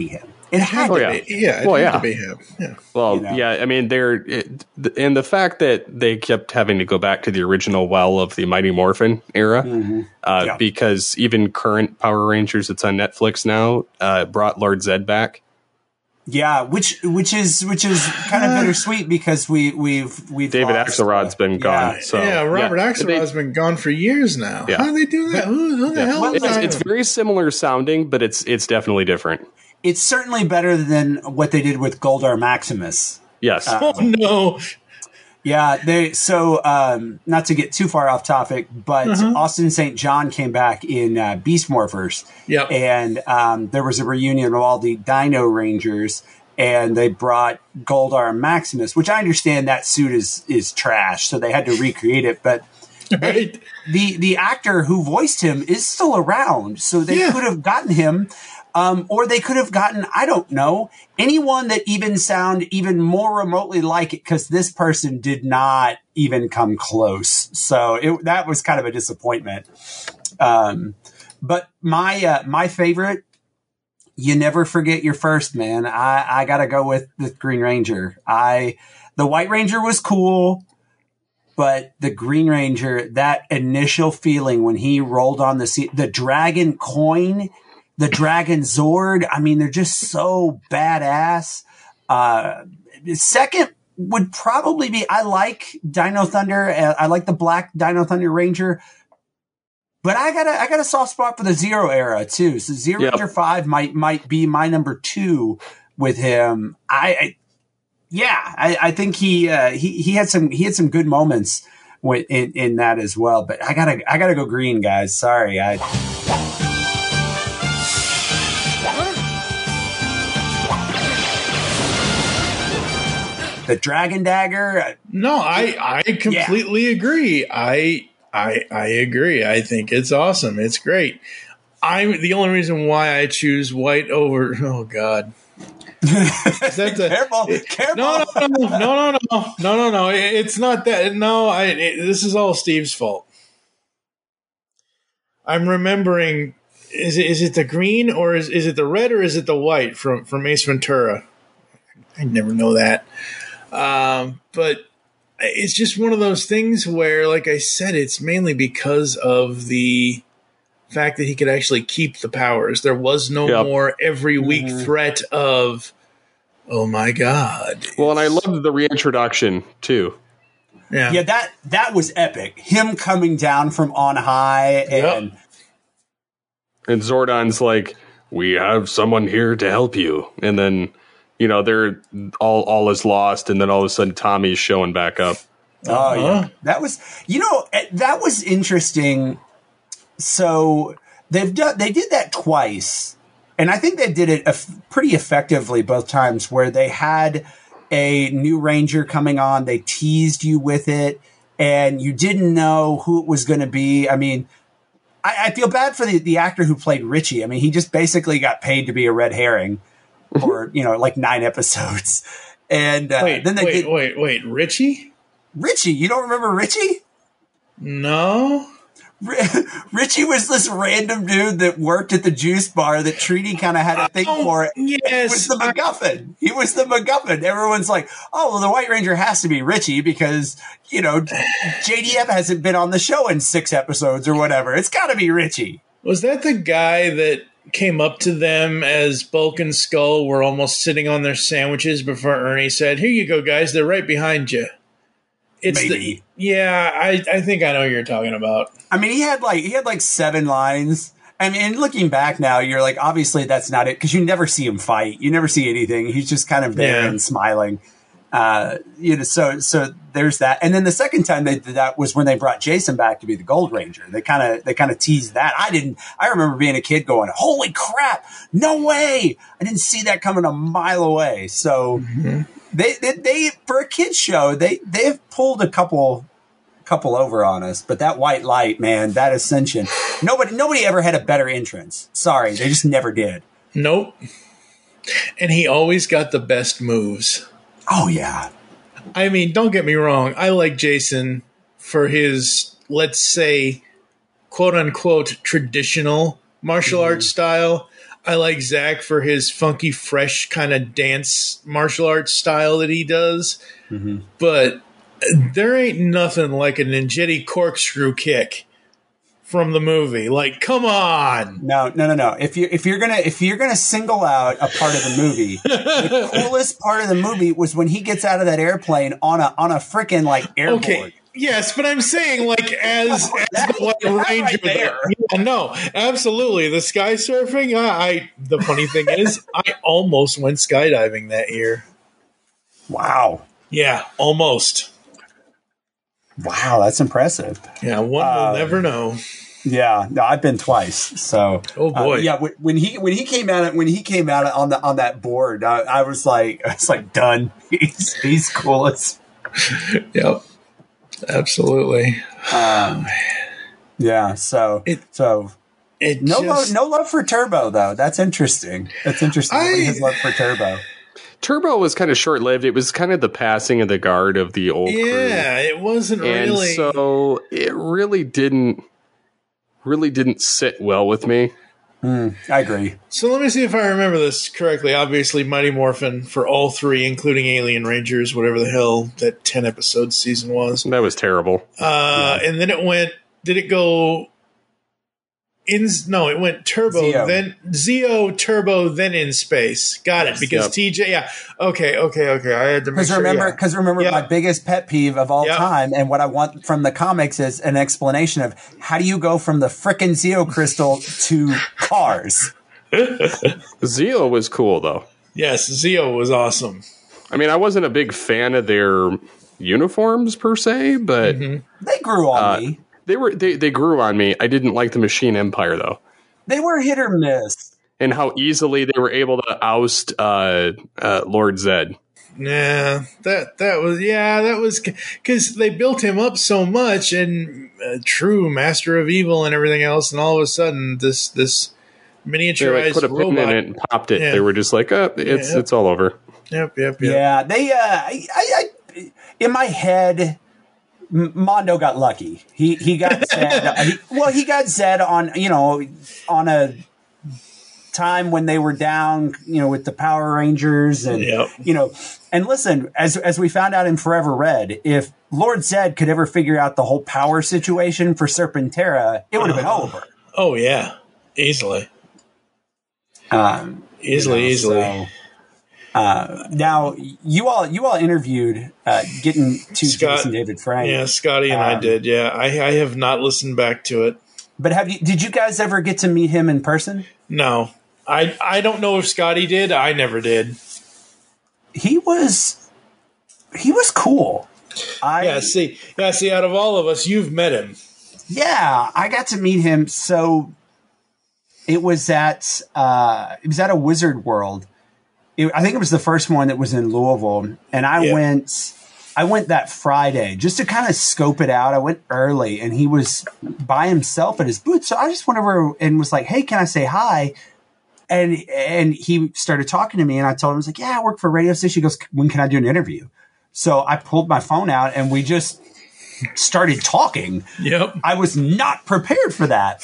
It had oh, to yeah. be. Yeah, it well, had yeah. to be him. Yeah. Well, You know? yeah, I mean, they're it, and the fact that they kept having to go back to the original well of the Mighty Morphin era, Mm-hmm. uh, Yeah. because even current Power Rangers that's on Netflix now uh, brought Lord Zed back. Yeah, which which is which is kind of bittersweet because we we've we've David lost, Axelrod's uh, been yeah. gone. So yeah, Robert yeah. Axelrod's been gone for years now. Yeah. How do they do that? Who, who the Yeah. hell Well, is it's, that? it's very similar sounding, but it's it's definitely different. It's certainly better than what they did with Goldar Maximus. Yes. Oh no. Yeah, they so um, not to get too far off topic, but Uh-huh. Austin Saint John came back in uh, Beast Morphers. Yep. And um, there was a reunion of all the Dino Rangers, and they brought Goldar Maximus, which I understand that suit is is trash, so they had to recreate it. But Right. the the actor who voiced him is still around, so they Yeah. could have gotten him. Um, or they could have gotten, I don't know, anyone that even sound even more remotely like it, because this person did not even come close. So it, that was kind of a disappointment. Um, but my uh, my favorite, you never forget your first, man. I, I got to go with the Green Ranger. I the White Ranger was cool, but the Green Ranger, that initial feeling when he rolled on the sea, the dragon coin. The Dragon Zord, I mean, they're just so badass. Uh, second would probably be, I like Dino Thunder. Uh, I like the black Dino Thunder Ranger. But I got a, I got a soft spot for the Zero era too. So Zero Yep. Ranger five might, might be my number two with him. I, I yeah, I, I think he, uh, he, he had some, he had some good moments with, in, in that as well. But I gotta, I gotta go green, guys. Sorry. I, The Dragon Dagger. uh, No, I I completely agree. I I I agree. I think it's awesome. It's great. I'm the only reason why I choose white over. Oh God. Is that the, careful, careful. No, no, no, no, no, no, no, no, no. It- It's not that. No, I. It, this is all Steve's fault. I'm remembering. Is it is it the green or is is it the red or is it the white from from Ace Ventura? I never know that. Um, but it's just one of those things where, like I said, it's mainly because of the fact that he could actually keep the powers. There was no Yep. more every week Mhm. threat of, oh my God. Well, and I loved the reintroduction too. Yeah. Yeah, that that was epic. Him coming down from on high and And Zordon's like, "We have someone here to help you," and then, you know, they're all all is lost, and then all of a sudden Tommy's showing back up. oh yeah, that was you know eh, that was interesting. So they've done they did that twice, and I think they did it eff- pretty effectively both times. Where they had a new Ranger coming on, they teased you with it, and you didn't know who it was going to be. I mean, I, I feel bad for the, the actor who played Richie. I mean, he just basically got paid to be a red herring for, you know, like nine episodes. And uh, Wait, then they wait, did wait, wait. Richie? Richie. You don't remember Richie? No. Richie was this random dude that worked at the juice bar that Treaty kind of had a thing Oh, for it. yes. He was the MacGuffin. He was the MacGuffin. Everyone's like, oh, well, the White Ranger has to be Richie because, you know, J D M hasn't been on the show in six episodes or whatever. It's got to be Richie. Was that the guy that came up to them as Bulk and Skull were almost sitting on their sandwiches before Ernie said, "Here you go, guys. They're right behind you." It's Maybe. the yeah. I I think I know what you're talking about. I mean, he had like he had like seven lines. I mean, and looking back now, you're like, obviously that's not it because you never see him fight. You never see anything. He's just kind of there Yeah. and smiling. Uh, you know, so so there's that. And then the second time they did that was when they brought Jason back to be the Gold Ranger. They kind of they kind of teased that. I didn't. I remember being a kid going, "Holy crap! No way! I didn't see that coming a mile away." So they, they they for a kids show they they've pulled a couple. couple over on us, but that white light, man, that ascension, nobody nobody ever had a better entrance. Sorry, they just never did. Nope. And he always got the best moves. Oh yeah. I mean, don't get me wrong. I like Jason for his, let's say, quote unquote, traditional martial arts style. I like Zach for his funky, fresh kind of dance martial arts style that he does. Mm-hmm. But there ain't nothing like a ninjetti corkscrew kick from the movie. Like, come on. No, no, no, no. If you if you're gonna if you're gonna single out a part of the movie, the coolest part of the movie was when he gets out of that airplane on a on a freaking like airboard. Okay. Yes, but I'm saying, like, as, as the White Ranger, right there. Yeah, no, absolutely. The sky surfing, I, I the funny thing is, I almost went skydiving that year. Wow. Yeah, almost. Wow, that's impressive. Yeah, one will Uh, never know. Yeah, no, I've been twice. So, oh boy, uh, yeah. When, when he when he came out when he came out on the on that board, I, I was like, I was like, done. He's he's cool as. Yep. Absolutely. Um, yeah. So it, so it no just, love, no love for Turbo though. That's interesting. That's interesting. I, His love for Turbo. Turbo was kind of short lived. It was kind of the passing of the guard of the old crew. Yeah, it wasn't and really. So it really didn't really didn't sit well with me. Mm, I agree. So let me see if I remember this correctly. Obviously, Mighty Morphin for all three, including Alien Rangers, whatever the hell that ten episode season was. That was terrible. Uh, yeah. And then it went. Did it go? In no, it went Turbo, Zeo. then Zeo, Turbo, then In Space. Got it because yep. T J. Yeah. Okay. Okay. Okay. I had to make Because sure, remember, yeah. because remember, Yep. my biggest pet peeve of all Yep. time, and what I want from the comics is an explanation of how do you go from the frickin' Zeo crystal to cars. Zeo was cool though. Yes, Zeo was awesome. I mean, I wasn't a big fan of their uniforms per se, but mm-hmm. They grew on uh, me. They were they, they grew on me. I didn't like the Machine Empire though, They were hit or miss. and how easily they were able to oust uh, uh, Lord Zed. Nah, that that was yeah, that was because they built him up so much and uh, true master of evil and everything else, and all of a sudden this this They miniaturized like, put a pin robot. in it and popped it. Yeah. They were just like, uh, it's Yeah. it's all over. Yep, yep, yep. Yeah, they. Uh, I, I, I, in my head, M- Mondo got lucky. He he got Zed. he, well, he got Zed on you know on a time when they were down, you know, with the Power Rangers and Yep. you know. And listen, as as we found out in Forever Red, if Lord Zed could ever figure out the whole power situation for Serpentera, it would have been over. Oh yeah, easily, Um, easily, you know, easily. so, uh, now you all you all interviewed uh, getting to Scott- Jason David Frank. Yeah, Scotty and I Um, did. Yeah, I I have not listened back to it. But have you? Did you guys ever get to meet him in person? No, I I don't know if Scotty did. I never did. He was he was cool. I Yeah, see, yeah, see. Out of all of us, you've met him. yeah, I got to meet him. So it was at uh, it was at a Wizard World. It, I think it was the first one that was in Louisville, and I Yeah. went. I went that Friday just to kind of scope it out. I went early, and he was by himself at his booth. So I just went over and was like, "Hey, can I say hi?" And and he started talking to me, and I told him, "I was like, yeah, I work for a radio station." He goes, "When can I do an interview?" So I pulled my phone out, and we just started talking. Yep. I was not prepared for that.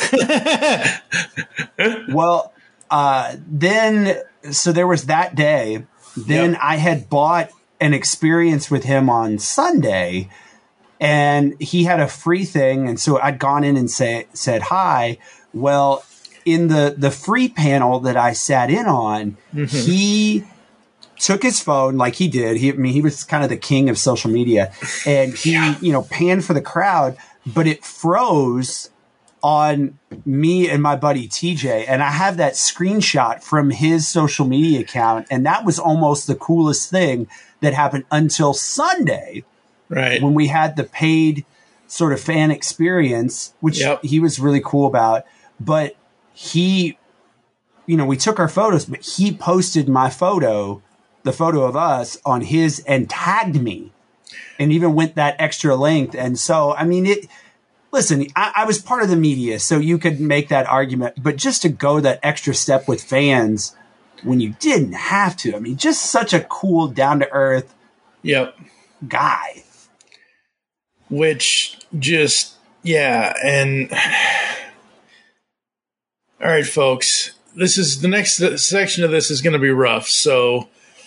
Well, uh, then so there was that day. Then Yep. I had bought an experience with him on Sunday, and he had a free thing, and so I'd gone in and say, said hi. Well, in the the free panel that I sat in on, he took his phone like he did. He, I mean, he was kind of the king of social media, and he, you know, panned for the crowd, but it froze on me and my buddy T J. And I have that screenshot from his social media account. And that was almost the coolest thing that happened until Sunday, Right. when we had the paid sort of fan experience, which Yep. he was really cool about. But he, you know, we took our photos, but he posted my photo, the photo of us, on his and tagged me, and even went that extra length. And so, I mean, it, listen, I, I was part of the media, so you could make that argument, but just to go that extra step with fans when you didn't have to, I mean, just such a cool, down to earth Yep. guy. Which just, yeah. And all right, folks, this is the next section of this is going to be rough. So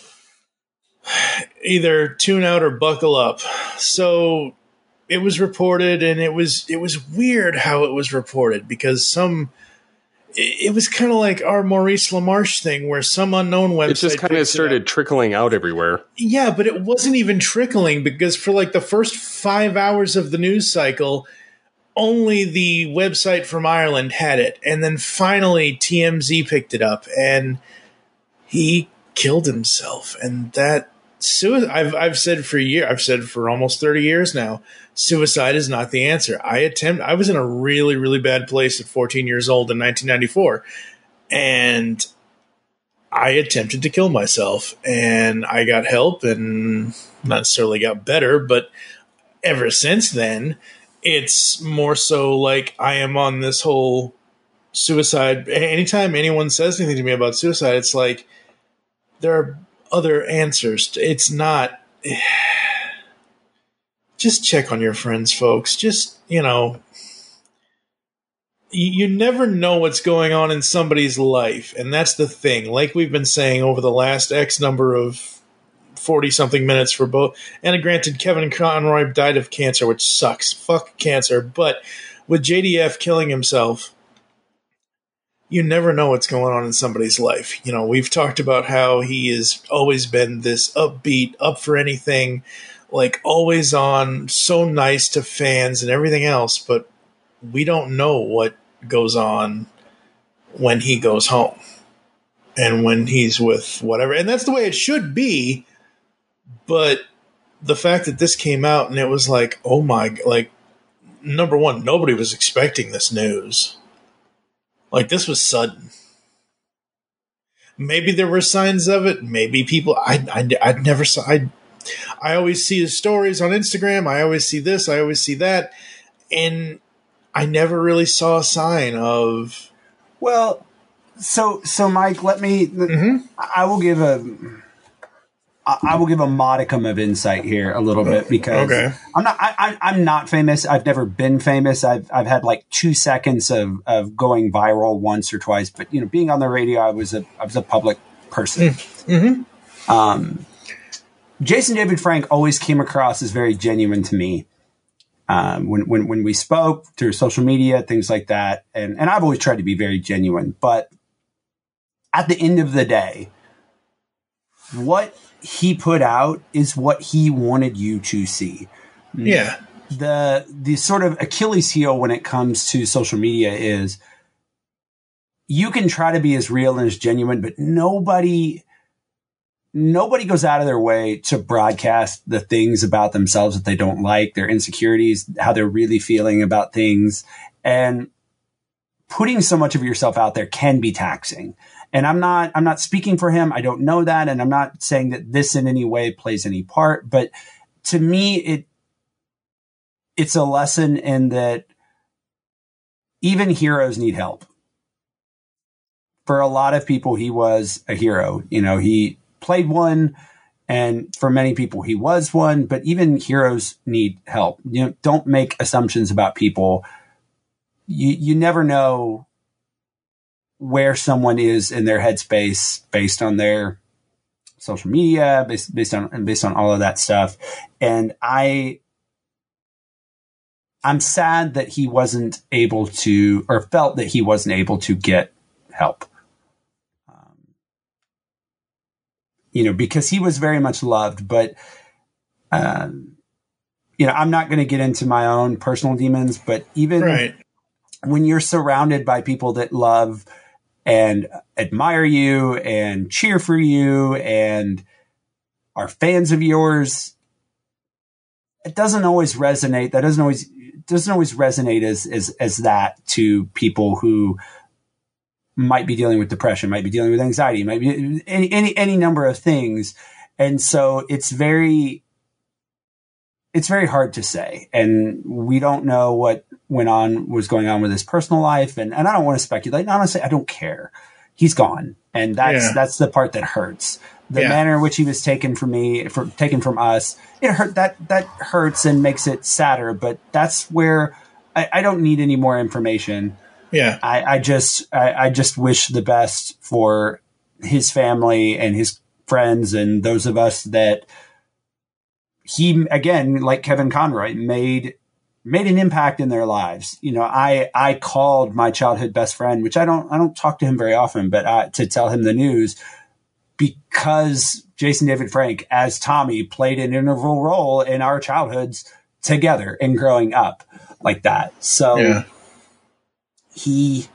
either tune out or buckle up. So it was reported, and it was it was weird how it was reported, because some it, it was kind of like our Maurice LaMarche thing, where some unknown website it just kind of started trickling out everywhere. Yeah, but it wasn't even trickling, because for like the first five hours of the news cycle, only the website from Ireland had it, and then finally T M Z picked it up, and he killed himself. And that suicide, I've I've said for a year, I've said for almost thirty years now, suicide is not the answer. I attempt. I was in a really really bad place at fourteen years old in nineteen ninety-four, and I attempted to kill myself, and I got help, and not necessarily got better, but ever since then, it's more so like I am on this whole suicide. Anytime anyone says anything to me about suicide, it's like there are other answers. It's not. Just check on your friends, folks. Just, you know, you, you never know what's going on in somebody's life. And that's the thing. Like we've been saying over the last X number of forty-something minutes for both. And granted, Kevin Conroy died of cancer, which sucks. Fuck cancer. But with J D F killing himself, you never know what's going on in somebody's life. You know, we've talked about how he has always been this upbeat, up for anything, like always on, so nice to fans and everything else. But we don't know what goes on when he goes home and when he's with whatever. And that's the way it should be. But the fact that this came out and it was like, oh my, like, number one, nobody was expecting this news. Like, this was sudden. Maybe there were signs of it. Maybe people, I, I, I'd never saw, I, I always see his stories on Instagram. I always see this. I always see that. And I never really saw a sign of. Well, so, so Mike, let me, mm-hmm. I will give a, I will give a modicum of insight here a little bit, because okay. I'm not, I, I, I'm not famous. I've never been famous. I've, I've had like two seconds of, of going viral once or twice, but you know, being on the radio, I was a, I was a public person. Mm-hmm. Um, Jason David Frank always came across as very genuine to me. Um, when, when, when we spoke through social media, things like that. And, and I've always tried to be very genuine, but at the end of the day, what he put out is what he wanted you to see. Yeah. The, the sort of Achilles heel when it comes to social media is you can try to be as real and as genuine, but nobody, nobody goes out of their way to broadcast the things about themselves that they don't like, their insecurities, how they're really feeling about things. And putting so much of yourself out there can be taxing. And I'm not, I'm not speaking for him. I don't know that. And I'm not saying that this in any way plays any part, but to me, it, it's a lesson in that even heroes need help. For a lot of people, he was a hero. You know, he played one, and for many people, he was one, but even heroes need help. You know, don't make assumptions about people. You, you never know where someone is in their headspace based on their social media, based, based on, based on all of that stuff. And I, I'm sad that he wasn't able to, or felt that he wasn't able to get help. Um, you know, because he was very much loved, but, um, you know, I'm not going to get into my own personal demons, but even right. when you're surrounded by people that love and admire you and cheer for you and are fans of yours, it doesn't always resonate. That doesn't always, doesn't always resonate as, as, as that to people who might be dealing with depression, might be dealing with anxiety, might be any, any, any number of things. And so it's very, it's very hard to say. And we don't know what went on, was going on with his personal life. And, and I don't want to speculate. Honestly, I don't care. He's gone. And that's, yeah. that's the part that hurts. The yeah. manner in which he was taken from me, for, taken from us, it hurt, that, that hurts and makes it sadder. But that's where I, I don't need any more information. Yeah. I, I just I, I just wish the best for his family and his friends and those of us that he, again, like Kevin Conroy, made made an impact in their lives. You know, I I called my childhood best friend, which I don't I don't talk to him very often, but uh, to tell him the news, because Jason David Frank as Tommy played an integral role in our childhoods together and growing up like that. So Yeah. he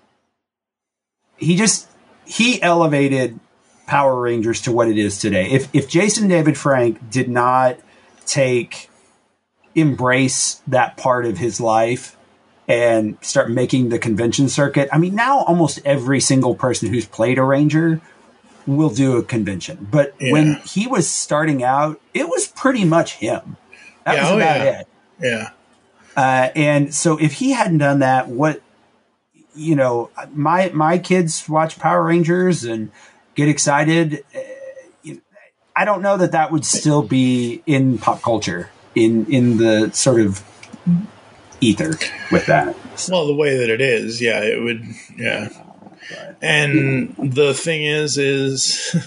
he just he elevated Power Rangers to what it is today. If if Jason David Frank did not take embrace that part of his life and start making the convention circuit, I mean, now almost every single person who's played a Ranger will do a convention. But Yeah. when he was starting out, it was pretty much him. That Yeah, was oh, about yeah. it. Yeah. Uh, and so if he hadn't done that, what, you know, my, my kids watch Power Rangers and get excited. Uh, I don't know that that would still be in pop culture, in, in the sort of ether with that. Well, the way that it is, yeah, it would, yeah. And the thing is, is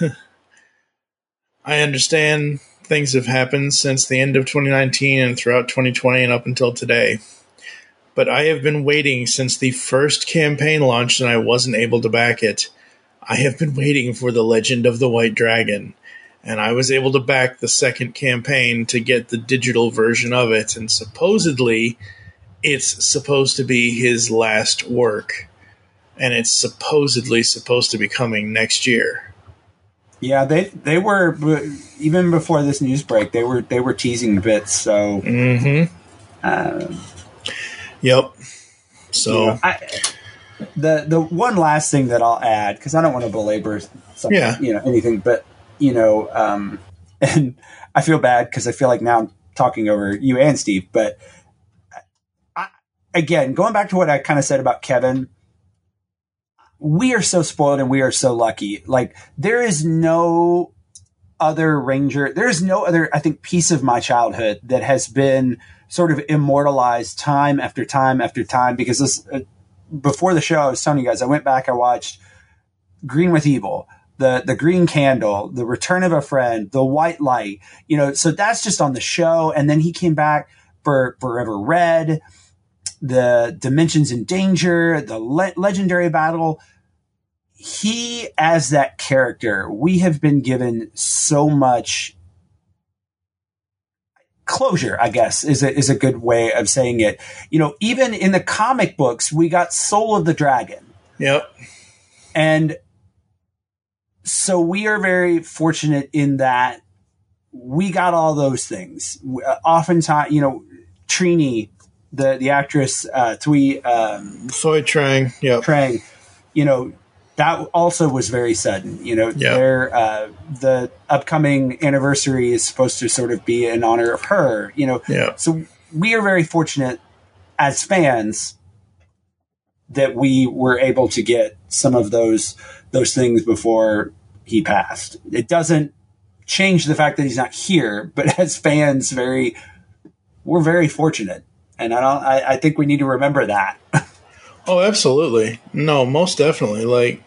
I understand things have happened since the end of twenty nineteen and throughout twenty twenty and up until today. But I have been waiting since the first campaign launched and I wasn't able to back it. I have been waiting for the Legend of the White Dragon. And I was able to back the second campaign to get the digital version of it. And supposedly, it's supposed to be his last work. And it's supposedly supposed to be coming next year. Yeah, they they were, even before this news break, they were they were teasing bits. So, mm-hmm. um, yep. So, you know, I, the the one last thing that I'll add, because I don't want to belabor something, Yeah. you know, anything, but you know, um, and I feel bad because I feel like now I'm talking over you and Steve. But I, again, going back to what I kind of said about Kevin. We are so spoiled and we are so lucky. Like, there is no other Ranger, there is no other, I think, piece of my childhood that has been sort of immortalized time after time after time. Because this, uh, before the show, I was telling you guys, I went back, I watched Green with Evil, the, the Green Candle, The Return of a Friend, The White Light, you know, so that's just on the show. And then he came back for Forever Red, the Dimensions in Danger, the le- legendary battle. He, as that character, we have been given so much closure, I guess, is a, is a good way of saying it. You know, even in the comic books, we got Soul of the Dragon. Yep. And so we are very fortunate in that we got all those things. Uh, oftentimes, you know, Trini, the the actress uh, Thuy um, Thuy Trang, yeah, Trang, you know, that also was very sudden. You know, Yep. their uh, the upcoming anniversary is supposed to sort of be in honor of her. You know, Yeah. so we are very fortunate as fans that we were able to get some of those those things before he passed. It doesn't change the fact that he's not here, but as fans, very we're very fortunate. And I don't. I, I think we need to remember that. Oh, absolutely. No, most definitely. Like,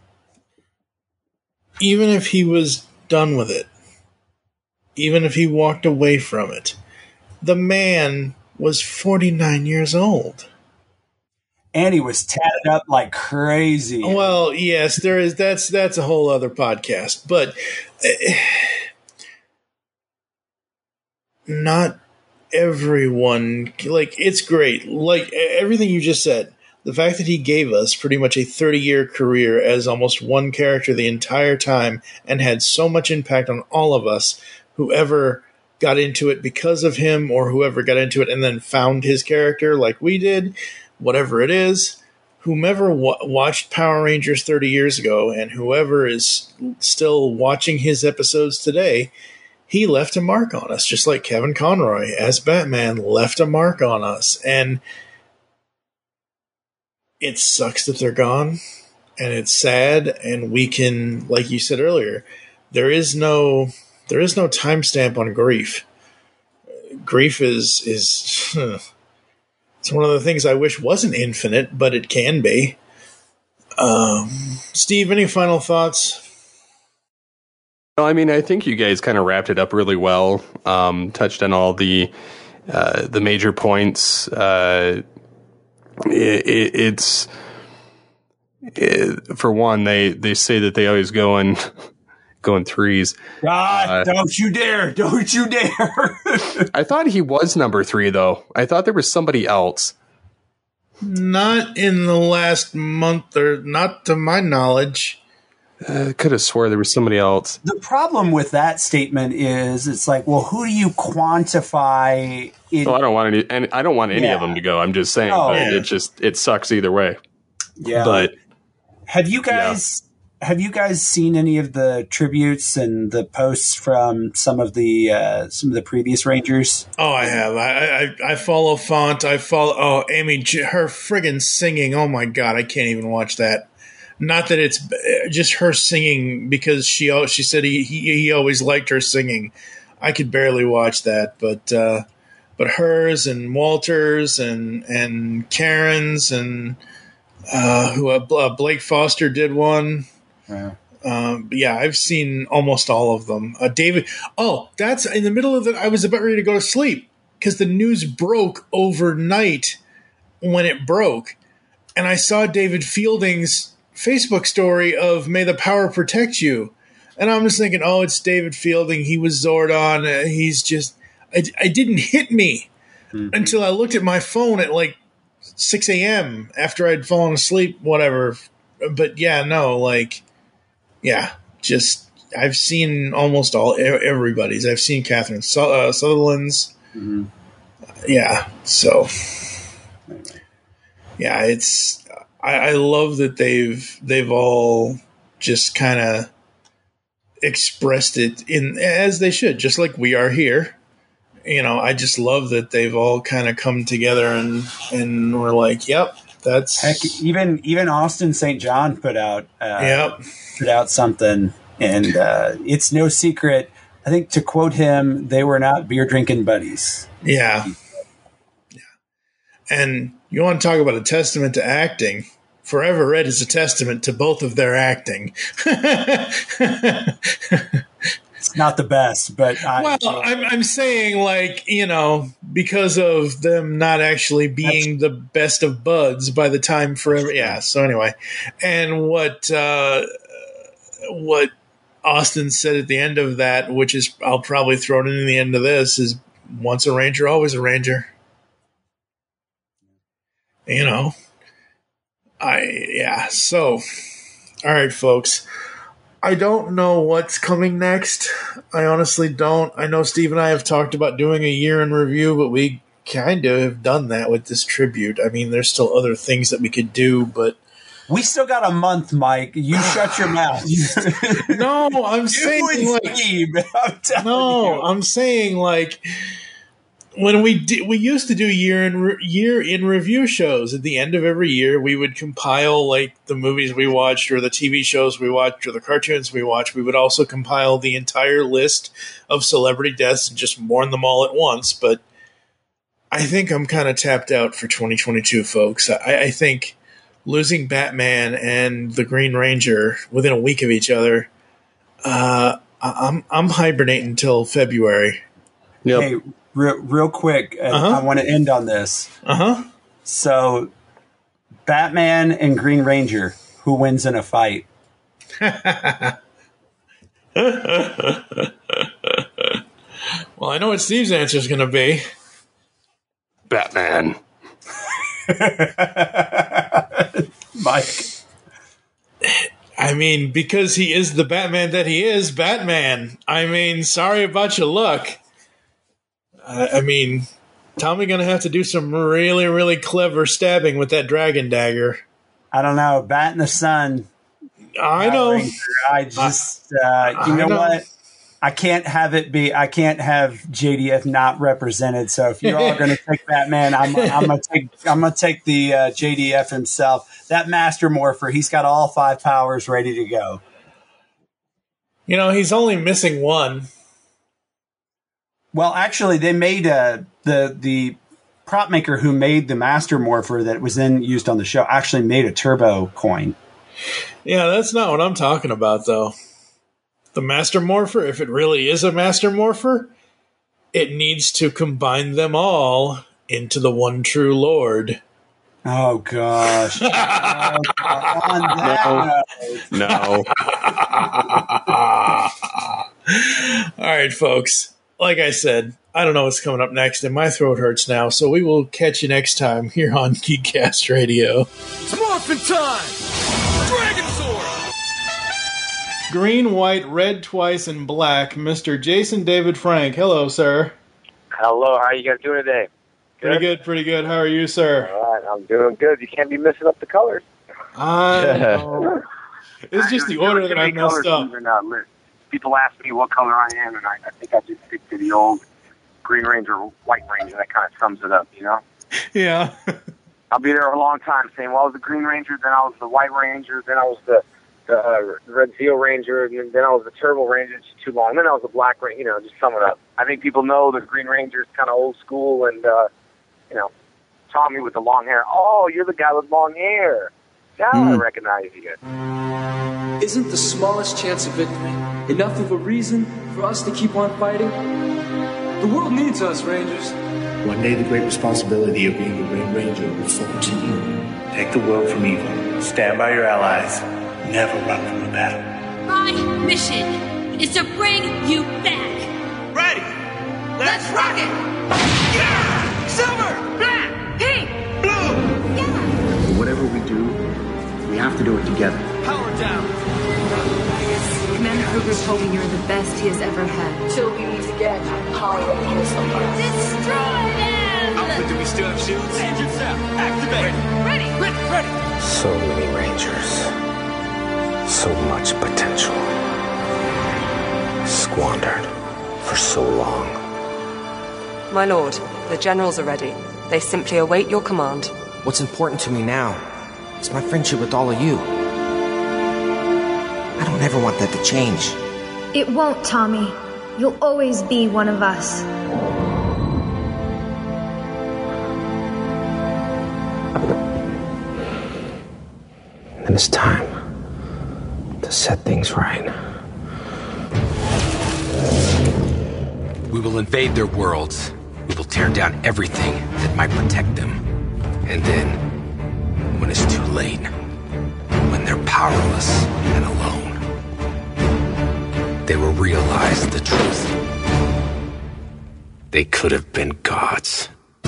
even if he was done with it, even if he walked away from it, the man was forty-nine years old. And he was tatted up like crazy. Well, yes, there is. That's that's a whole other podcast, but uh, not everyone. Like, it's great. Like everything you just said. The fact that he gave us pretty much a thirty-year career as almost one character the entire time and had so much impact on all of us, whoever got into it because of him or whoever got into it and then found his character like we did, whatever it is, whomever w- watched Power Rangers thirty years ago and whoever is still watching his episodes today, he left a mark on us, just like Kevin Conroy as Batman left a mark on us. And it sucks that they're gone, and it's sad, and we can, like you said earlier, there is no there is no timestamp on grief. Grief is is It's one of the things I wish wasn't infinite, but it can be. Um, Steve, any final thoughts? Well, I mean, I think you guys kind of wrapped it up really well. Um, touched on all the uh, the major points. Uh, it, it, it's it, for one, they, they say that they always go in go in threes. God, uh, don't you dare! Don't you dare! I thought he was number three, though. I thought there was somebody else. Not in the last month, or not to my knowledge. I uh, could have swore there was somebody else. The problem with that statement is, it's like, well, who do you quantify? In- well, I don't want any, and I don't want any yeah. of them to go. I'm just saying, oh, but yeah. it just it sucks either way. Yeah, but have you guys yeah. have you guys seen any of the tributes and the posts from some of the uh, some of the previous Rangers? Oh, I have. I I, I follow Font. I follow. Oh, Amy, her friggin' singing. Oh my God, I can't even watch that. Not that it's just her singing, because she she said he, he he always liked her singing. I could barely watch that, but uh, but hers and Walter's and and Karen's and uh, who uh, Blake Foster did one. Yeah. Um, yeah, I've seen almost all of them. Uh, David. Oh, that's in the middle of the. I was about ready to go to sleep because the news broke overnight when it broke, and I saw David Fielding's Facebook story of "May the Power Protect You," and I'm just thinking, oh, it's David Fielding. He was Zordon. Uh, he's just. It, it didn't hit me mm-hmm. until I looked at my phone at like six a.m. after I'd fallen asleep. Whatever, but yeah, no, like, yeah, just I've seen almost all everybody's. I've seen Catherine uh, Sutherland's. Mm-hmm. Yeah, so yeah, it's. I, I love that they've they've all just kind of expressed it in as they should, just like we are here. You know, I just love that they've all kind of come together and and we're like, yep, that's Heck, even even Austin Saint John put out uh, yep put out something, and uh, it's no secret. I think to quote him, they were not beer drinking buddies. Yeah, yeah, and. You want to talk about a testament to acting? Forever Red is a testament to both of their acting. It's not the best, but I, well, I'm, I'm saying, like, you know, because of them not actually being the best of buds by the time Forever. Yeah. So anyway, and what uh, what Austin said at the end of that, which is I'll probably throw it in the end of this, is once a Ranger, always a Ranger. You know, I, yeah. So, all right, folks. I don't know what's coming next. I honestly don't. I know Steve and I have talked about doing a year in review, but we kind of have done that with this tribute. I mean, there's still other things that we could do, but. We still got a month, Mike. You shut your mouth. No, I'm saying like. Steve, I'm no, you. I'm saying like. When we di- we used to do year in re- year in review shows at the end of every year, we would compile like the movies we watched or the T V shows we watched or the cartoons we watched. We would also compile the entire list of celebrity deaths and just mourn them all at once. But I think I'm kind of tapped out for twenty twenty-two, folks. I, I think losing Batman and the Green Ranger within a week of each other, uh, I'm I'm hibernating until February. Yep. Hey, Real, real quick, uh-huh. I want to end on this. Uh-huh. So, Batman and Green Ranger, who wins in a fight? Well, I know what Steve's answer is going to be. Batman. Mike. I mean, because he is the Batman that he is, Batman. I mean, sorry about your luck. I mean, Tommy going to have to do some really, really clever stabbing with that dragon dagger. I don't know. Bat in the sun. I know. Ranger. I just, uh, you know, know what? I can't have it be. I can't have J D F not represented. So if you're all going to take Batman, I'm, I'm going to take. I'm going to take the uh, J D F himself. That Master Morpher. He's got all five powers ready to go. You know, he's only missing one. Well, actually, they made uh, the the prop maker who made the Master Morpher that was then used on the show actually made a turbo coin. Yeah, that's not what I'm talking about, though. The Master Morpher, if it really is a Master Morpher, it needs to combine them all into the one true Lord. Oh, gosh. Oh, on that no. No. All right, folks. Like I said, I don't know what's coming up next, and my throat hurts now, so we will catch you next time here on Geekcast Radio. It's morphin' time! Dragon Sword! Green, white, red twice, and black, Mister Jason David Frank. Hello, sir. Hello, how are you guys doing today? Good? Pretty good, pretty good. How are you, sir? All right, I'm doing good. You can't be messing up the colors. I know. It's just the order that I messed up. People ask me what color I am, and I, I think I just stick to the old Green Ranger, White Ranger. That kind of sums it up, you know? Yeah. I'll be there a long time saying, well, I was the Green Ranger, then I was the White Ranger, then I was the, the uh, Red Zeo Ranger, and then I was the Turbo Ranger. It's too long. Then I was the Black Ranger, you know, just sum it up. I think people know the Green Ranger is kind of old school, and, uh, you know, Tommy with the long hair. Oh, you're the guy with long hair. Now mm. I recognize you. Isn't the smallest chance of victory enough of a reason for us to keep on fighting? The world needs us, Rangers. One day the great responsibility of being the Green Ranger will fall to you. Take the world from evil. Stand by your allies. Never run from a battle. My mission is to bring you back. Ready. Let's, Let's rock it. Yeah! Silver! Black! Pink! Blue! Yeah! Whatever we do, we have to do it together. Power down. Commander Kruger's told me you're the best he has ever had. Till we meet again, power up Destroy them! Alpha, do we still have shields? Engine set. Activate. Ready. Ready. Ready. So many Rangers. So much potential. Squandered for so long. My lord, the generals are ready. They simply await your command. What's important to me now is my friendship with all of you. I don't ever want that to change. It won't, Tommy. You'll always be one of us. And it's time to set things right. We will invade their worlds. We will tear down everything that might protect them. And then, when it's too late, when they're powerless and alone, they will realize the truth. They could have been gods.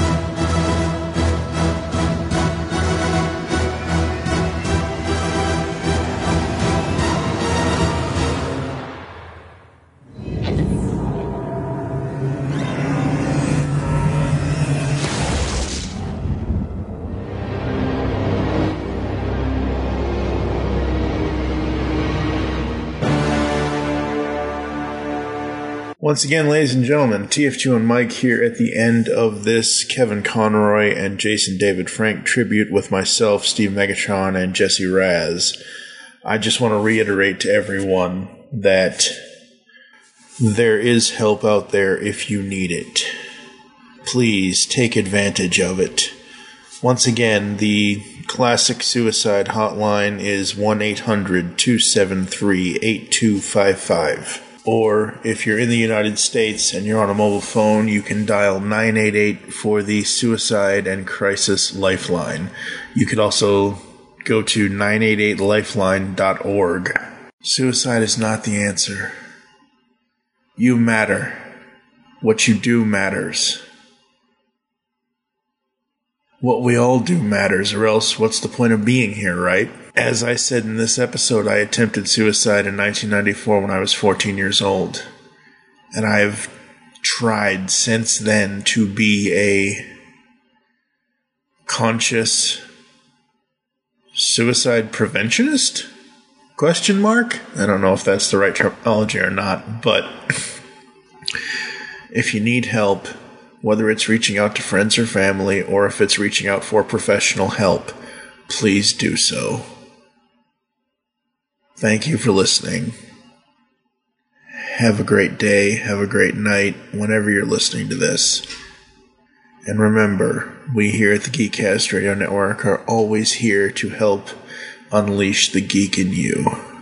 Once again, ladies and gentlemen, T F two and Mike here at the end of this Kevin Conroy and Jason David Frank tribute with myself, Steve Megatron, and Jesse Raz. I just want to reiterate to everyone that there is help out there if you need it. Please take advantage of it. Once again, the classic suicide hotline is one eight hundred two seven three eight two five five. Or if you're in the United States and you're on a mobile phone, you can dial nine eight eight for the Suicide and Crisis Lifeline. You could also go to nine eight eight lifeline dot org. Suicide is not the answer. You matter. What you do matters. What we all do matters, or else what's the point of being here, right? As I said in this episode, I attempted suicide in nineteen ninety-four when I was fourteen years old. And I've tried since then to be a conscious suicide preventionist? Question mark? I don't know if that's the right terminology or not, but if you need help, whether it's reaching out to friends or family, or if it's reaching out for professional help, please do so. Thank you for listening. Have a great day, have a great night, whenever you're listening to this. And remember, we here at the Geekcast Radio Network are always here to help unleash the geek in you.